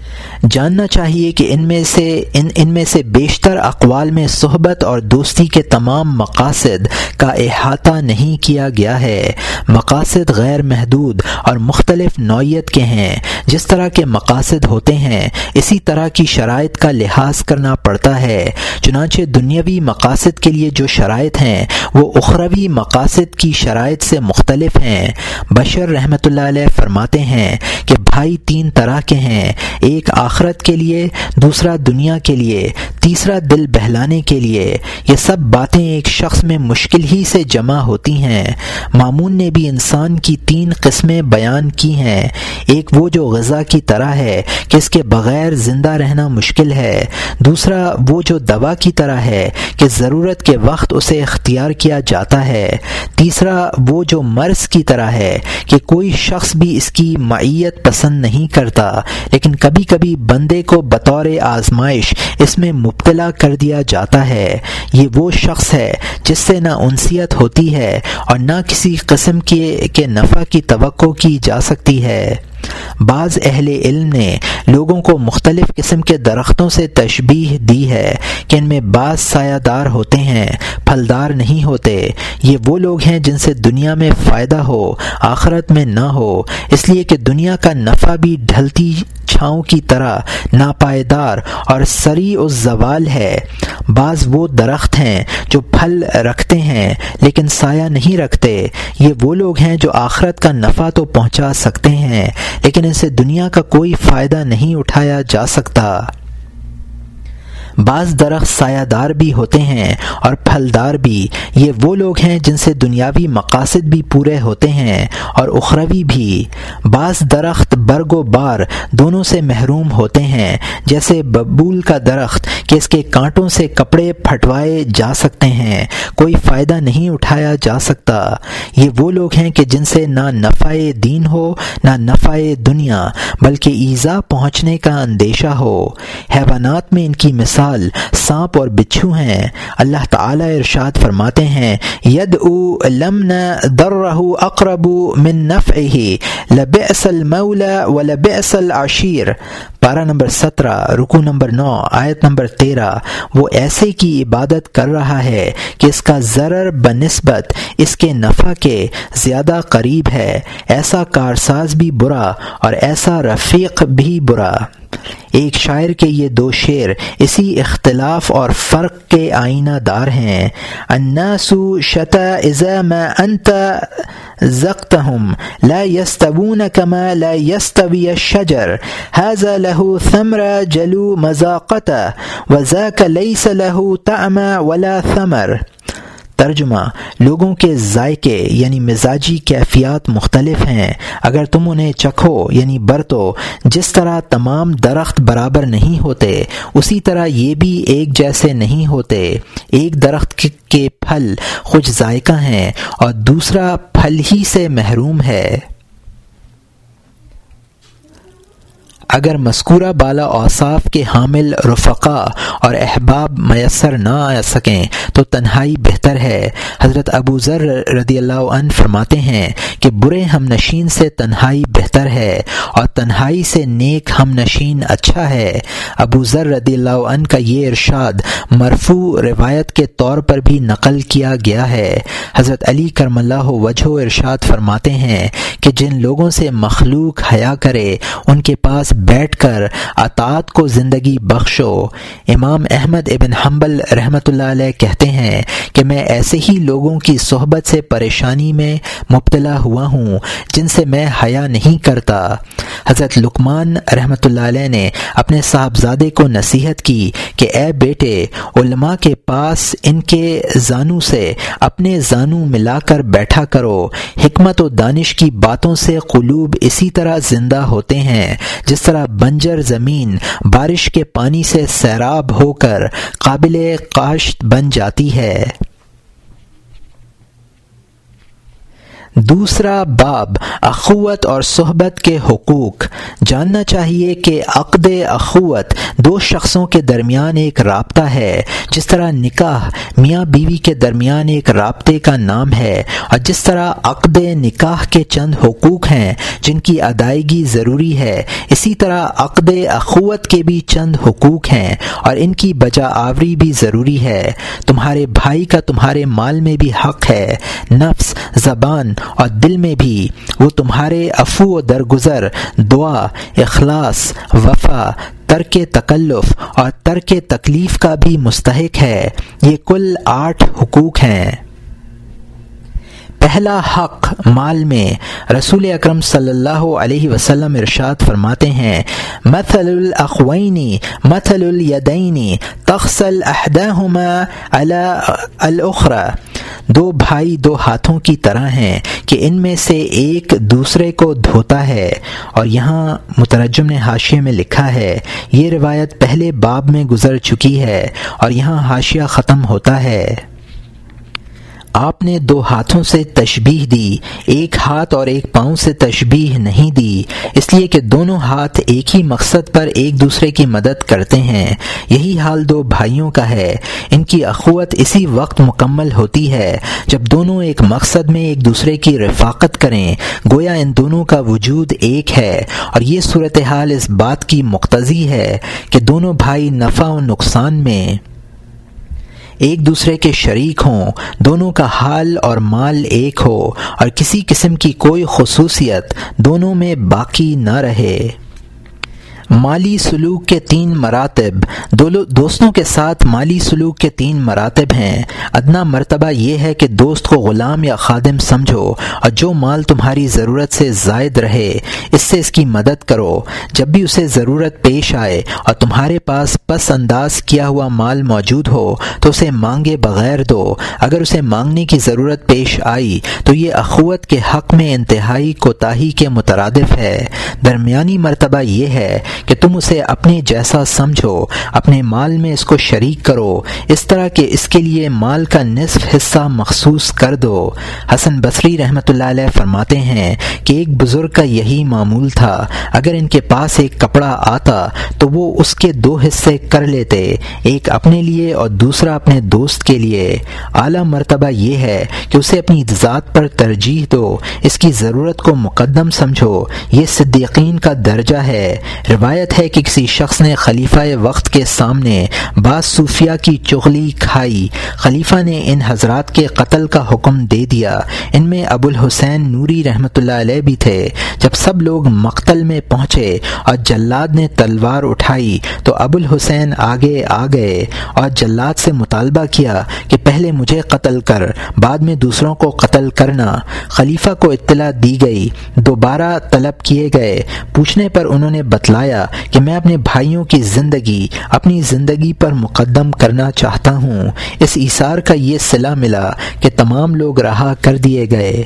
جاننا چاہیے کہ ان میں سے بیشتر اقوال میں صحبت اور دوستی کے تمام مقاصد کا احاطہ نہیں کیا گیا ہے۔ مقاصد غیر محدود اور مختلف نوعیت کے ہیں۔ جس طرح کے مقاصد ہوتے ہیں اسی طرح کی شرائط کا لحاظ کرنا پڑتا ہے۔ چنانچہ دنیاوی مقاصد کے لیے جو شرائط ہیں وہ اخروی مقاصد کی شرائط سے مختلف ہیں۔ بشر رحمۃ اللہ علیہ فرماتے ہیں کہ بھائی تین طرح کے ہیں، ایک آخرت کے لیے، دوسرا دنیا کے لیے، تیسرا دل بہلانے کے لیے۔ یہ سب باتیں ایک شخص میں مشکل ہی سے جمع ہوتی ہیں۔ مامون نے بھی انسان کی تین قسمیں بیان کی ہیں۔ ایک وہ جو غذا کی طرح ہے کہ اس کے بغیر زندہ رہنا مشکل ہے، دوسرا وہ جو دوا کی طرح ہے کہ ضرورت کے وقت اسے اختیار کیا جاتا ہے، تیسرا وہ جو مرض کی طرح ہے کہ کوئی شخص بھی اس کی معیت پسند نہیں کرتا، لیکن کبھی کبھی بندے کو بطور آزمائش اس میں مبتلا کر دیا جاتا ہے۔ یہ وہ شخص ہے جس سے نہ انسیت ہوتی ہے اور نہ کسی قسم کے نفع کی توقع کی جا سکتی ہے۔ بعض اہل علم نے لوگوں کو مختلف قسم کے درختوں سے تشبیہ دی ہے کہ ان میں بعض سایہ دار ہوتے ہیں، پھلدار نہیں ہوتے۔ یہ وہ لوگ ہیں جن سے دنیا میں فائدہ ہو، آخرت میں نہ ہو، اس لیے کہ دنیا کا نفع بھی ڈھلتی چھاؤں کی طرح ناپائیدار اور سریع الزوال ہے۔ بعض وہ درخت ہیں جو پھل رکھتے ہیں لیکن سایہ نہیں رکھتے۔ یہ وہ لوگ ہیں جو آخرت کا نفع تو پہنچا سکتے ہیں لیکن ان سے دنیا کا کوئی فائدہ نہیں اٹھایا جا سکتا۔ بعض درخت سایہ دار بھی ہوتے ہیں اور پھلدار بھی۔ یہ وہ لوگ ہیں جن سے دنیاوی مقاصد بھی پورے ہوتے ہیں اور اخروی بھی۔ بعض درخت برگ و بار دونوں سے محروم ہوتے ہیں، جیسے ببول کا درخت کہ اس کے کانٹوں سے کپڑے پھٹوائے جا سکتے ہیں، کوئی فائدہ نہیں اٹھایا جا سکتا۔ یہ وہ لوگ ہیں کہ جن سے نہ نفع دین ہو نہ نفع دنیا، بلکہ ایذا پہنچنے کا اندیشہ ہو۔ حیوانات میں ان کی مثال سانپ اور بچھو ہیں۔ اللہ تعالی ارشاد فرماتے ہیں یدعو لمن ضرہ اقرب من نفعہ لبئس المولى ولبئس العشیر، پارہ نمبر 17 رکوع نمبر 9 آیت نمبر 13۔ وہ ایسے کی عبادت کر رہا ہے کہ اس کا ضرر بنسبت اس کے نفع کے زیادہ قریب ہے، ایسا کارساز بھی برا اور ایسا رفیق بھی برا۔ ایک شاعر کے یہ دو شعر اسی اختلاف اور فرق کے آئینہ دار ہیں۔ الناس شتى اذا ما انت زقتهم لا يستوون كما لا يستوي الشجر هذا له ثمر جلو مذاقته وذاك ليس له طعم ولا ثمر۔ ترجمہ، لوگوں کے ذائقے یعنی مزاجی کیفیات مختلف ہیں، اگر تم انہیں چکھو یعنی برتو۔ جس طرح تمام درخت برابر نہیں ہوتے اسی طرح یہ بھی ایک جیسے نہیں ہوتے۔ ایک درخت کے پھل خوش ذائقہ ہیں اور دوسرا پھل ہی سے محروم ہے۔ اگر مذکورہ بالا اوصاف کے حامل رفقا اور احباب میسر نہ آ سکیں تو تنہائی بہتر ہے۔ حضرت ابو ذر رضی اللہ عنہ فرماتے ہیں کہ برے ہم نشین سے تنہائی بہتر ہے اور تنہائی سے نیک ہم نشین اچھا ہے۔ ابو ذر رضی اللہ عنہ کا یہ ارشاد مرفوع روایت کے طور پر بھی نقل کیا گیا ہے۔ حضرت علی کرم اللہ وجہہ ارشاد فرماتے ہیں کہ جن لوگوں سے مخلوق حیا کرے ان کے پاس بیٹھ کر اطاعت کو زندگی بخشو۔ امام احمد ابن حنبل رحمۃ اللہ علیہ کہتے ہیں کہ میں ایسے ہی لوگوں کی صحبت سے پریشانی میں مبتلا ہوا ہوں جن سے میں حیا نہیں کرتا۔ حضرت لقمان رحمۃ اللہ علیہ نے اپنے صاحبزادے کو نصیحت کی کہ اے بیٹے، علماء کے پاس ان کے زانو سے اپنے زانو ملا کر بیٹھا کرو۔ حکمت و دانش کی باتوں سے قلوب اسی طرح زندہ ہوتے ہیں جس طرح بنجر زمین بارش کے پانی سے سیراب ہو کر قابل کاشت بن جاتی ہے۔ دوسرا باب اخوت اور صحبت کے حقوق۔ جاننا چاہیے کہ عقد اخوت دو شخصوں کے درمیان ایک رابطہ ہے، جس طرح نکاح میاں بیوی کے درمیان ایک رابطے کا نام ہے، اور جس طرح عقد نکاح کے چند حقوق ہیں جن کی ادائیگی ضروری ہے، اسی طرح عقد اخوت کے بھی چند حقوق ہیں اور ان کی بجا آوری بھی ضروری ہے۔ تمہارے بھائی کا تمہارے مال میں بھی حق ہے، نفس، زبان اور دل میں بھی۔ وہ تمہارے عفو و درگزر، دعا، اخلاص، وفا، ترک تکلف اور ترک تکلیف کا بھی مستحق ہے۔ یہ کل 8 حقوق ہیں۔ پہلا حق مال میں، رسول اکرم صلی اللہ علیہ وسلم ارشاد فرماتے ہیں، مثل الاخوین مثل الیدین تغسل احداہما علی الاخری، دو بھائی دو ہاتھوں کی طرح ہیں کہ ان میں سے ایک دوسرے کو دھوتا ہے۔ اور یہاں مترجم نے حاشیے میں لکھا ہے، یہ روایت پہلے باب میں گزر چکی ہے، اور یہاں حاشیہ ختم ہوتا ہے۔ آپ نے 2 ہاتھوں سے تشبیہ دی، ایک ہاتھ اور ایک پاؤں سے تشبیہ نہیں دی، اس لیے کہ دونوں ہاتھ ایک ہی مقصد پر ایک دوسرے کی مدد کرتے ہیں۔ یہی حال 2 بھائیوں کا ہے۔ ان کی اخوت اسی وقت مکمل ہوتی ہے جب دونوں ایک مقصد میں ایک دوسرے کی رفاقت کریں، گویا ان دونوں کا وجود ایک ہے، اور یہ صورتحال اس بات کی مقتضی ہے کہ دونوں بھائی نفع و نقصان میں ایک دوسرے کے شریک ہوں، دونوں کا حال اور مال ایک ہو، اور کسی قسم کی کوئی خصوصیت دونوں میں باقی نہ رہے۔ مالی سلوک کے 3 مراتب۔ دوستوں کے ساتھ مالی سلوک کے 3 مراتب ہیں۔ ادنا مرتبہ یہ ہے کہ دوست کو غلام یا خادم سمجھو، اور جو مال تمہاری ضرورت سے زائد رہے اس سے اس کی مدد کرو۔ جب بھی اسے ضرورت پیش آئے اور تمہارے پاس پس انداز کیا ہوا مال موجود ہو تو اسے مانگے بغیر دو۔ اگر اسے مانگنے کی ضرورت پیش آئی تو یہ اخوت کے حق میں انتہائی کوتاہی کے مترادف ہے۔ درمیانی مرتبہ یہ ہے کہ تم اسے اپنے جیسا سمجھو، اپنے مال میں اس کو شریک کرو، اس طرح کہ اس کے لیے مال کا نصف حصہ مخصوص کر دو۔ حسن بصری رحمۃ اللہ علیہ فرماتے ہیں کہ ایک بزرگ کا یہی معمول تھا، اگر ان کے پاس ایک کپڑا آتا تو وہ اس کے 2 حصے کر لیتے، ایک اپنے لیے اور دوسرا اپنے دوست کے لیے۔ اعلیٰ مرتبہ یہ ہے کہ اسے اپنی ذات پر ترجیح دو، اس کی ضرورت کو مقدم سمجھو، یہ صدیقین کا درجہ ہے۔ روایت ہے کہ کسی شخص نے خلیفہ وقت کے سامنے بعض صوفیہ کی چغلی کھائی۔ خلیفہ نے ان حضرات کے قتل کا حکم دے دیا۔ ان میں ابو الحسین نوری رحمۃ اللہ علیہ بھی تھے۔ جب سب لوگ مقتل میں پہنچے اور جلاد نے تلوار اٹھائی تو ابو الحسین آگے آ گئے اور جلاد سے مطالبہ کیا کہ پہلے مجھے قتل کر، بعد میں دوسروں کو قتل کرنا۔ خلیفہ کو اطلاع دی گئی، دوبارہ طلب کیے گئے۔ پوچھنے پر انہوں نے بتلایا کہ میں اپنے بھائیوں کی زندگی اپنی زندگی پر مقدم کرنا چاہتا ہوں۔ اس ایثار کا یہ صلہ ملا کہ تمام لوگ رہا کر دیے گئے۔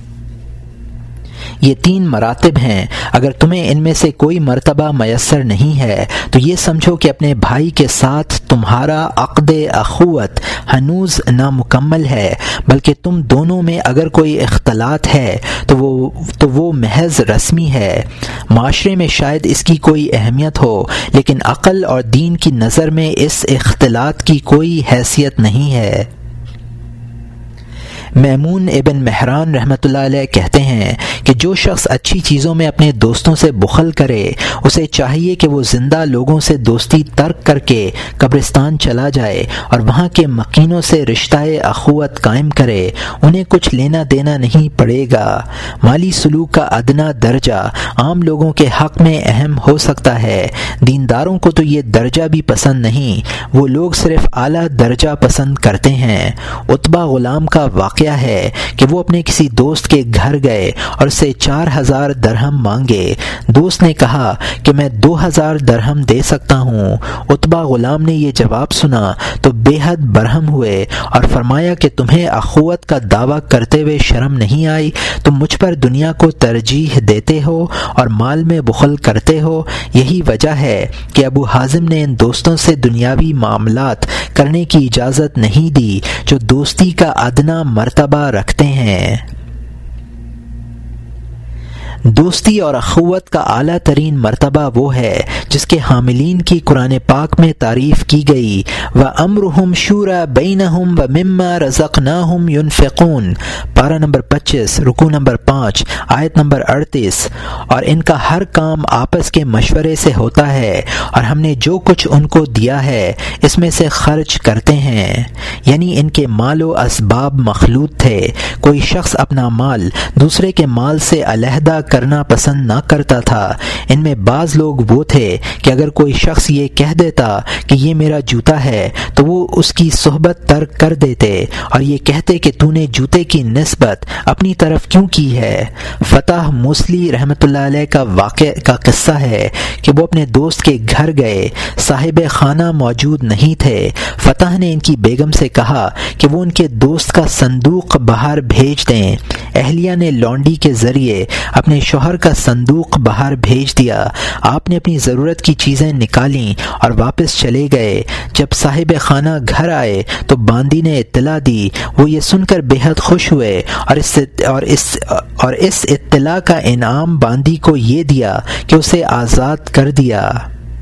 یہ 3 مراتب ہیں۔ اگر تمہیں ان میں سے کوئی مرتبہ میسر نہیں ہے تو یہ سمجھو کہ اپنے بھائی کے ساتھ تمہارا عقد اخوت ہنوز نامکمل ہے، بلکہ تم دونوں میں اگر کوئی اختلاط ہے تو وہ محض رسمی ہے۔ معاشرے میں شاید اس کی کوئی اہمیت ہو، لیکن عقل اور دین کی نظر میں اس اختلاط کی کوئی حیثیت نہیں ہے۔ میمون ابن مہران رحمۃ اللہ علیہ کہتے ہیں کہ جو شخص اچھی چیزوں میں اپنے دوستوں سے بخل کرے اسے چاہیے کہ وہ زندہ لوگوں سے دوستی ترک کر کے قبرستان چلا جائے اور وہاں کے مکینوں سے رشتہ اخوت قائم کرے، انہیں کچھ لینا دینا نہیں پڑے گا۔ مالی سلوک کا ادنا درجہ عام لوگوں کے حق میں اہم ہو سکتا ہے، دینداروں کو تو یہ درجہ بھی پسند نہیں، وہ لوگ صرف اعلیٰ درجہ پسند کرتے ہیں۔ عتبہ غلام کا واقعہ ہے کہ وہ اپنے کسی دوست کے گھر گئے اور اسے 4000 درہم مانگے۔ دوست نے کہا کہ میں 2000 درہم دے سکتا ہوں۔ عتبہ غلام نے یہ جواب سنا تو بے حد برہم ہوئے اور فرمایا کہ تمہیں اخوت کا دعویٰ کرتے ہوئے شرم نہیں آئی؟ تم مجھ پر دنیا کو ترجیح دیتے ہو اور مال میں بخل کرتے ہو۔ یہی وجہ ہے کہ ابو حازم نے ان دوستوں سے دنیاوی معاملات کرنے کی اجازت نہیں دی جو دوستی کا ادنا مرتبہ رکھتے ہیں۔ دوستی اور اخوت کا اعلیٰ ترین مرتبہ وہ ہے جس کے حاملین کی قرآن پاک میں تعریف کی گئی، وَأَمْرُهُمْ شُورَى بَيْنَهُمْ وَمِمَّا رَزَقْنَاهُمْ يُنْفِقُونَ، پارہ نمبر 25 رکوع نمبر 5 آیت نمبر 38۔ اور ان کا ہر کام آپس کے مشورے سے ہوتا ہے، اور ہم نے جو کچھ ان کو دیا ہے اس میں سے خرچ کرتے ہیں، یعنی ان کے مال و اسباب مخلوط تھے۔ کوئی شخص اپنا مال دوسرے کے مال سے علیحدہ کرنا پسند نہ کرتا تھا۔ ان میں بعض لوگ وہ تھے کہ اگر کوئی شخص یہ کہہ دیتا کہ یہ میرا جوتا ہے تو وہ اس کی صحبت ترک کر دیتے اور یہ کہتے کہ تو نے جوتے کی نسبت اپنی طرف کیوں کی ہے۔ فتح موصلی رحمۃ اللہ علیہ کا قصہ ہے کہ وہ اپنے دوست کے گھر گئے، صاحب خانہ موجود نہیں تھے۔ فتح نے ان کی بیگم سے کہا کہ وہ ان کے دوست کا صندوق باہر بھیج دیں۔ اہلیہ نے لونڈی کے ذریعے اپنے شوہر کا صندوق باہر بھیج دیا۔ آپ نے اپنی ضرورت کی چیزیں نکالیں اور واپس چلے گئے۔ جب صاحب خانہ گھر آئے تو باندی نے اطلاع دی۔ وہ یہ سن کر بے حد خوش ہوئے اور اس اطلاع کا انعام باندی کو یہ دیا کہ اسے آزاد کر دیا۔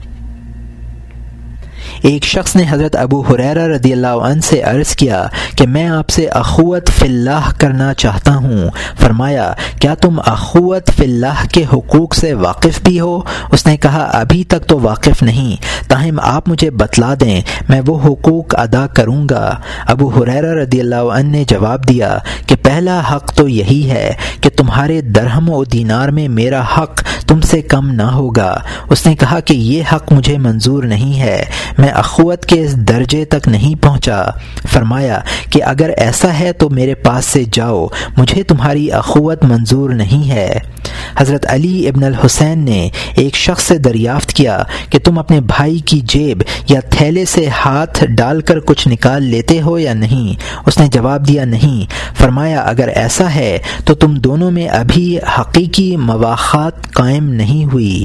ایک شخص نے حضرت ابو ہریرہ رضی اللہ عنہ سے عرض کیا کہ میں آپ سے اخوت فی اللہ کرنا چاہتا ہوں۔ فرمایا کیا تم اخوت فی اللہ کے حقوق سے واقف بھی ہو؟ اس نے کہا ابھی تک تو واقف نہیں، تاہم آپ مجھے بتلا دیں، میں وہ حقوق ادا کروں گا۔ ابو ہریرہ رضی اللہ عنہ نے جواب دیا کہ پہلا حق تو یہی ہے کہ تمہارے درہم و دینار میں میرا حق تم سے کم نہ ہوگا۔ اس نے کہا کہ یہ حق مجھے منظور نہیں ہے، میں اخوت کے اس درجے تک نہیں پہنچا۔ فرمایا کہ اگر ایسا ہے تو میرے پاس سے جاؤ، مجھے تمہاری اخوت منظور نہیں ہے۔ حضرت علی ابن الحسین نے ایک شخص سے دریافت کیا کہ تم اپنے بھائی کی جیب یا تھیلے سے ہاتھ ڈال کر کچھ نکال لیتے ہو یا نہیں؟ اس نے جواب دیا نہیں۔ فرمایا اگر ایسا ہے تو تم دونوں میں ابھی حقیقی مواخات قائم نہیں ہوئی۔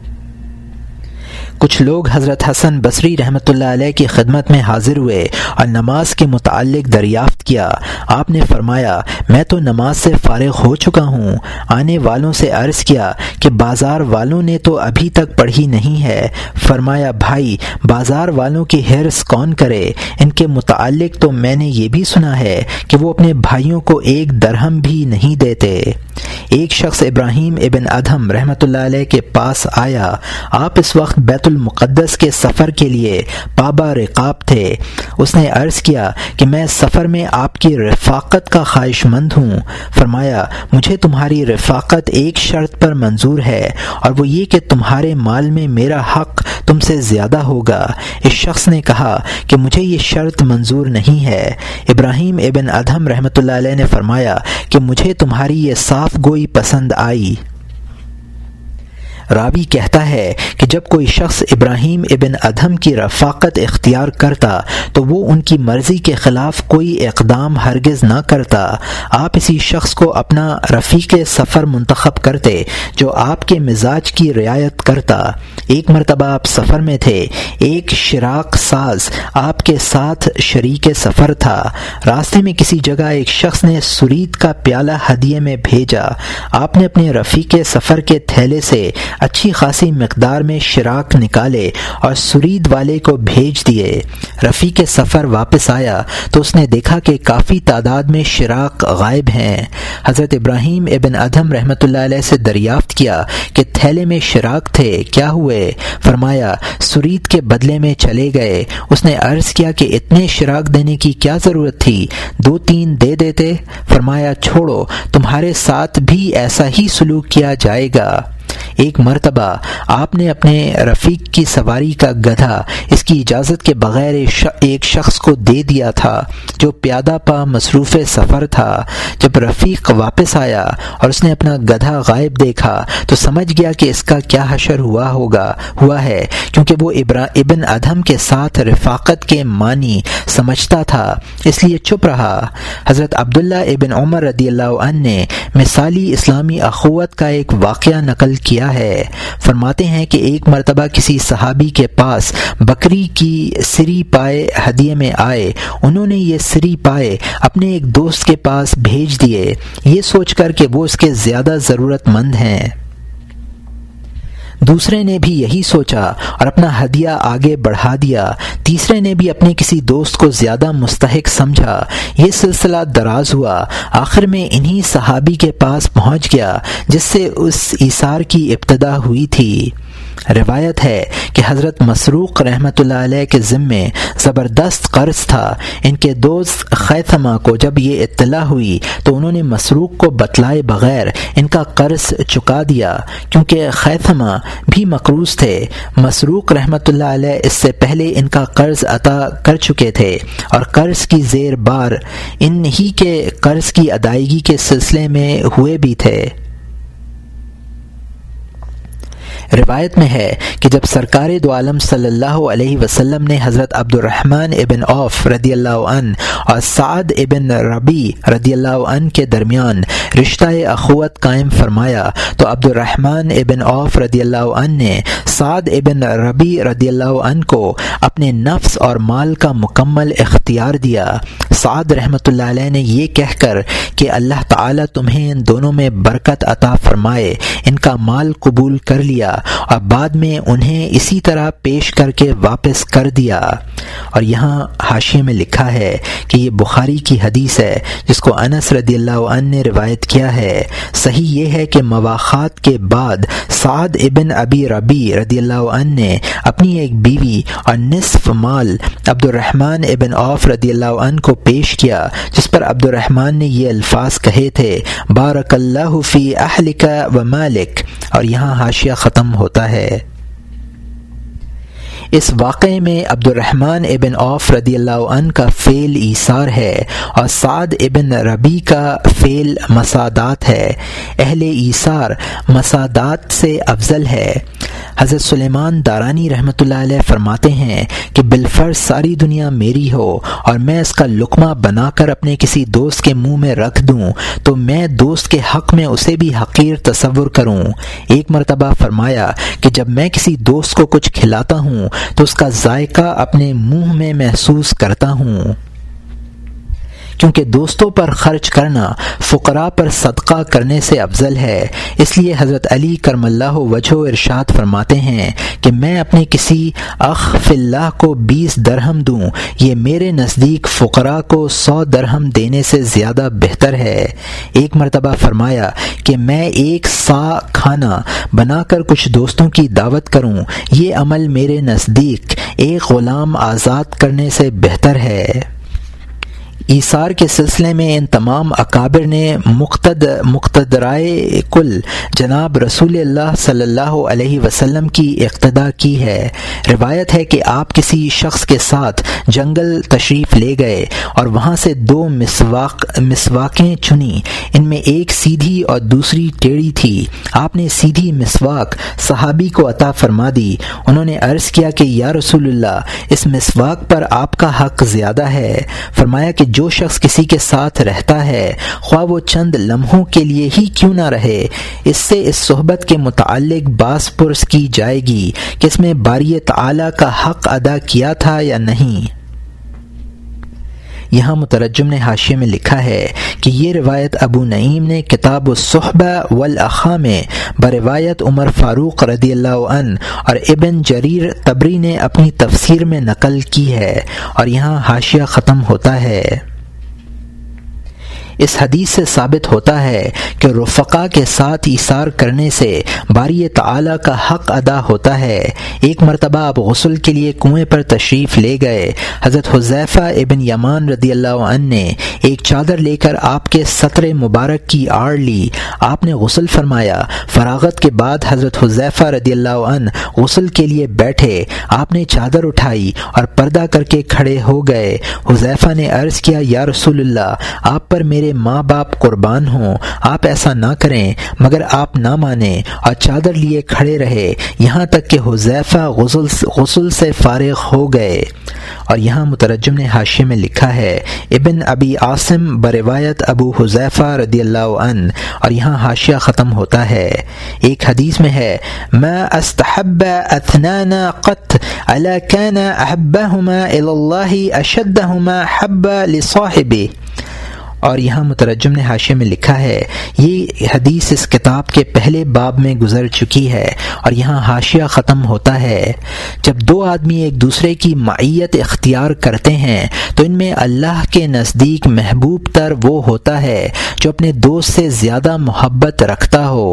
کچھ لوگ حضرت حسن بصری رحمۃ اللہ علیہ کی خدمت میں حاضر ہوئے اور نماز کے متعلق دریافت کیا۔ آپ نے فرمایا میں تو نماز سے فارغ ہو چکا ہوں۔ آنے والوں سے عرض کیا کہ بازار والوں نے تو ابھی تک پڑھی نہیں ہے۔ فرمایا بھائی بازار والوں کی حرص کون کرے؟ ان کے متعلق تو میں نے یہ بھی سنا ہے کہ وہ اپنے بھائیوں کو ایک درہم بھی نہیں دیتے۔ ایک شخص ابراہیم ابن ادہم رحمۃ اللہ علیہ کے پاس آیا۔ آپ اس وقت بیت المقدس کے سفر کے لیے پابا رقاب تھے۔ اس نے عرض کیا کہ میں سفر میں آپ کی رفاقت کا خواہش مند ہوں۔ فرمایا مجھے تمہاری رفاقت ایک شرط پر منظور ہے، اور وہ یہ کہ تمہارے مال میں میرا حق تم سے زیادہ ہوگا۔ اس شخص نے کہا کہ مجھے یہ شرط منظور نہیں ہے۔ ابراہیم ابن ادہم رحمۃ اللہ علیہ نے فرمایا کہ مجھے تمہاری یہ صاف گوئی پسند آئی۔ راوی کہتا ہے کہ جب کوئی شخص ابراہیم ابن ادہم کی رفاقت اختیار کرتا تو وہ ان کی مرضی کے خلاف کوئی اقدام ہرگز نہ کرتا۔ آپ اسی شخص کو اپنا رفیق سفر منتخب کرتے جو آپ کے مزاج کی رعایت کرتا۔ ایک مرتبہ آپ سفر میں تھے، ایک شراک ساز آپ کے ساتھ شریک سفر تھا۔ راستے میں کسی جگہ ایک شخص نے سرید کا پیالہ ہدیے میں بھیجا۔ آپ نے اپنے رفیق سفر کے تھیلے سے اچھی خاصی مقدار میں شراک نکالے اور سرید والے کو بھیج دیے۔ رفیق سفر واپس آیا تو اس نے دیکھا کہ کافی تعداد میں شراک غائب ہیں۔ حضرت ابراہیم ابن ادہم رحمۃ اللہ علیہ سے دریافت کیا کہ تھیلے میں شراک تھے، کیا ہوئے؟ فرمایا سرید کے بدلے میں چلے گئے۔ اس نے عرض کیا کہ اتنے شراک دینے کی کیا ضرورت تھی، 2-3 دے دیتے۔ فرمایا چھوڑو، تمہارے ساتھ بھی ایسا ہی سلوک کیا جائے گا۔ ایک مرتبہ آپ نے اپنے رفیق کی سواری کا گدھا اس کی اجازت کے بغیر ایک شخص کو دے دیا تھا جو پیادہ پا مصروف سفر تھا۔ جب رفیق واپس آیا اور اس نے اپنا گدھا غائب دیکھا تو سمجھ گیا کہ اس کا کیا حشر ہوا ہے، کیونکہ وہ ابن ادہم کے ساتھ رفاقت کے معنی سمجھتا تھا، اس لیے چپ رہا۔ حضرت عبداللہ ابن عمر رضی اللہ عنہ نے مثالی اسلامی اخوت کا ایک واقعہ نقل کیا کیا ہے۔ فرماتے ہیں کہ ایک مرتبہ کسی صحابی کے پاس بکری کی سری پائے ہدیے میں آئے۔ انہوں نے یہ سری پائے اپنے ایک دوست کے پاس بھیج دیے، یہ سوچ کر کہ وہ اس کے زیادہ ضرورت مند ہیں۔ دوسرے نے بھی یہی سوچا اور اپنا ہدیہ آگے بڑھا دیا۔ تیسرے نے بھی اپنے کسی دوست کو زیادہ مستحق سمجھا۔ یہ سلسلہ دراز ہوا، آخر میں انہی صحابی کے پاس پہنچ گیا جس سے اس ایثار کی ابتدا ہوئی تھی۔ روایت ہے کہ حضرت مسروق رحمۃ اللہ علیہ کے ذمے زبردست قرض تھا۔ ان کے دوست خیثمہ کو جب یہ اطلاع ہوئی تو انہوں نے مسروق کو بتلائے بغیر ان کا قرض چکا دیا، کیونکہ خیثمہ بھی مقروض تھے۔ مسروق رحمۃ اللہ علیہ اس سے پہلے ان کا قرض عطا کر چکے تھے اور قرض کی زیر بار ان ہی کے قرض کی ادائیگی کے سلسلے میں ہوئے بھی تھے۔ روایت میں ہے کہ جب سرکار دو عالم صلی اللہ علیہ وسلم نے حضرت عبد الرحمن ابن عوف رضی اللہ عنہ اور سعد ابن ربیع رضی اللہ عنہ کے درمیان رشتہ اخوت قائم فرمایا تو عبد الرحمن ابن عوف رضی اللہ عنہ نے سعد ابن ربیع رضی اللہ عنہ کو اپنے نفس اور مال کا مکمل اختیار دیا۔ سعد رحمۃ اللہ علیہ نے یہ کہہ کر کہ اللہ تعالیٰ تمہیں ان دونوں میں برکت عطا فرمائے، ان کا مال قبول کر لیا اور بعد میں انہیں اسی طرح پیش کر کے واپس کر دیا۔ اور یہاں حاشیے میں لکھا ہے کہ یہ بخاری کی حدیث ہے جس کو انس رضی اللہ عنہ نے روایت کیا ہے۔ صحیح یہ ہے کہ مواخات کے بعد سعد ابن ابی ربیع رضی اللہ عنہ نے اپنی ایک بیوی اور نصف مال عبد الرحمن ابن عوف رضی اللہ عنہ کو پیش کیا، جس پر عبد الرحمن نے یہ الفاظ کہے تھے بارک اللہ فی اہلک و مالک، اور یہاں حاشیہ ختم ہوتا ہے۔ اس واقعے میں عبد الرحمن ابن عوف رضی اللہ عنہ کا فعل ایثار ہے اور سعد ابن ربیع کا فعل مسادات ہے۔ اہل ایثار مسادات سے افضل ہے۔ حضرت سلیمان دارانی رحمۃ اللہ علیہ فرماتے ہیں کہ بالفرض ساری دنیا میری ہو اور میں اس کا لقمہ بنا کر اپنے کسی دوست کے منہ میں رکھ دوں تو میں دوست کے حق میں اسے بھی حقیر تصور کروں۔ ایک مرتبہ فرمایا کہ جب میں کسی دوست کو کچھ کھلاتا ہوں تو اس کا ذائقہ اپنے منہ میں محسوس کرتا ہوں، کیونکہ دوستوں پر خرچ کرنا فقراء پر صدقہ کرنے سے افضل ہے۔ اس لیے حضرت علی کرم اللہ وجہہ ارشاد فرماتے ہیں کہ میں اپنے کسی اخ فی اللہ کو 20 درہم دوں، یہ میرے نزدیک فقراء کو 100 درہم دینے سے زیادہ بہتر ہے۔ ایک مرتبہ فرمایا کہ میں ایک صاع کھانا بنا کر کچھ دوستوں کی دعوت کروں، یہ عمل میرے نزدیک ایک غلام آزاد کرنے سے بہتر ہے۔ ایثار کے سلسلے میں ان تمام اکابر نے مقتدرائے کل جناب رسول اللہ صلی اللہ علیہ وسلم کی اقتدا کی ہے۔ روایت ہے کہ آپ کسی شخص کے ساتھ جنگل تشریف لے گئے اور وہاں سے 2 مسواکیں چنی، ان میں ایک سیدھی اور دوسری ٹیڑھی تھی۔ آپ نے سیدھی مسواک صحابی کو عطا فرما دی۔ انہوں نے عرض کیا کہ یا رسول اللہ، اس مسواک پر آپ کا حق زیادہ ہے۔ فرمایا کہ جو شخص کسی کے ساتھ رہتا ہے، خواہ وہ چند لمحوں کے لیے ہی کیوں نہ رہے، اس سے اس صحبت کے متعلق باز پرس کی جائے گی کہ اس میں باری تعالی کا حق ادا کیا تھا یا نہیں۔ یہاں مترجم نے حاشیے میں لکھا ہے کہ یہ روایت ابو نعیم نے کتاب الصحبہ والاخا میں بروایت عمر فاروق رضی اللہ عنہ اور ابن جریر طبری نے اپنی تفسیر میں نقل کی ہے، اور یہاں حاشیہ ختم ہوتا ہے۔ اس حدیث سے ثابت ہوتا ہے کہ رفقا کے ساتھ ایثار کرنے سے باری تعالی کا حق ادا ہوتا ہے۔ ایک مرتبہ آپ غسل کے لیے کنویں پر تشریف لے گئے۔ حضرت حذیفہ ابن یمان رضی اللہ عنہ نے ایک چادر لے کر آپ کے سطر مبارک کی آڑ لی۔ آپ نے غسل فرمایا۔ فراغت کے بعد حضرت حذیفہ رضی اللہ عنہ غسل کے لیے بیٹھے۔ آپ نے چادر اٹھائی اور پردہ کر کے کھڑے ہو گئے۔ حذیفہ نے عرض کیا یا رسول اللہ، آپ پر میرے میرے ماں باپ قربان ہوں، آپ ایسا نہ کریں، مگر آپ نہ مانیں اور چادر لیے کھڑے رہے یہاں تک کہ حذیفہ غسل سے فارغ ہو گئے۔ اور یہاں مترجم نے حاشیے میں لکھا ہے ابن ابی عاصم بروایت ابو حذیفہ رضی اللہ عنہ، اور یہاں حاشیہ ختم ہوتا ہے۔ ایک حدیث میں ہے ما استحب اثنان قط الا كان احبهما الى الله اشدهما حبا لصاحبه، اور یہاں مترجم نے حاشیے میں لکھا ہے یہ حدیث اس کتاب کے پہلے باب میں گزر چکی ہے، اور یہاں حاشیہ ختم ہوتا ہے۔ جب دو آدمی ایک دوسرے کی معیت اختیار کرتے ہیں تو ان میں اللہ کے نزدیک محبوب تر وہ ہوتا ہے جو اپنے دوست سے زیادہ محبت رکھتا ہو۔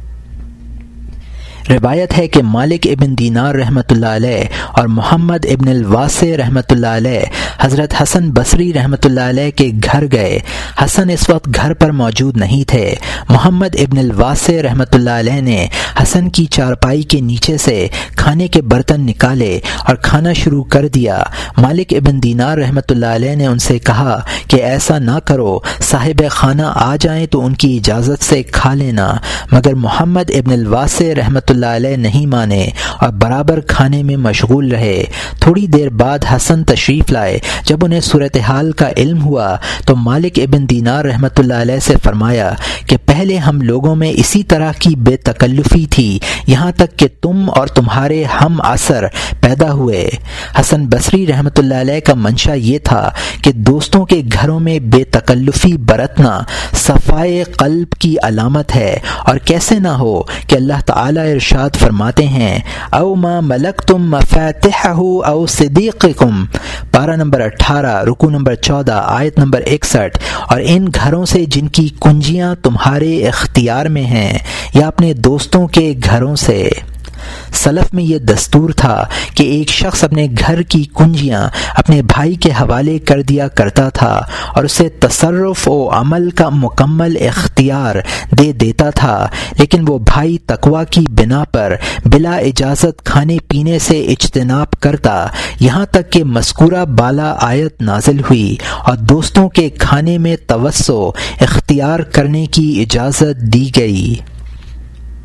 روایت ہے کہ مالک ابن دینار رحمۃ اللہ علیہ اور محمد ابن الواسع رحمۃ اللہ علیہ حضرت حسن بصری رحمۃ اللہ علیہ کے گھر گئے۔ حسن اس وقت گھر پر موجود نہیں تھے۔ محمد ابن الواسع رحمۃ اللہ علیہ نے حسن کی چارپائی کے نیچے سے کھانے کے برتن نکالے اور کھانا شروع کر دیا۔ مالک ابن دینار رحمۃ اللہ علیہ نے ان سے کہا کہ ایسا نہ کرو، صاحب خانہ آ جائیں تو ان کی اجازت سے کھا لینا، مگر محمد ابن الواسع رحمۃ اللہ علیہ نہیں مانے اور برابر کھانے میں مشغول رہے۔ تھوڑی دیر بعد حسن تشریف لائے۔ جب انہیں صورتحال کا علم ہوا تو مالک ابن دینار رحمۃ اللہ علیہ سے فرمایا کہ پہلے ہم لوگوں میں اسی طرح کی بے تکلفی تھی، یہاں تک کہ تم اور تمہارے ہم عصر پیدا ہوئے۔ حسن بصری رحمۃ اللہ علیہ کا منشا یہ تھا کہ دوستوں کے گھروں میں بے تکلفی برتنا صفائے قلب کی علامت ہے، اور کیسے نہ ہو کہ اللہ تعالی ارشاد فرماتے ہیں او ما ملکتم مفاتحہ او صدیقکم، پارہ نمبر 18 رکوع نمبر 14 آیت نمبر 61، اور ان گھروں سے جن کی کنجیاں تمہارے اختیار میں ہیں، یا اپنے دوستوں کے گھروں سے۔ سلف میں یہ دستور تھا کہ ایک شخص اپنے گھر کی کنجیاں اپنے بھائی کے حوالے کر دیا کرتا تھا اور اسے تصرف و عمل کا مکمل اختیار دے دیتا تھا، لیکن وہ بھائی تقوی کی بنا پر بلا اجازت کھانے پینے سے اجتناب کرتا، یہاں تک کہ مذکورہ بالا آیت نازل ہوئی اور دوستوں کے کھانے میں توسع اختیار کرنے کی اجازت دی گئی۔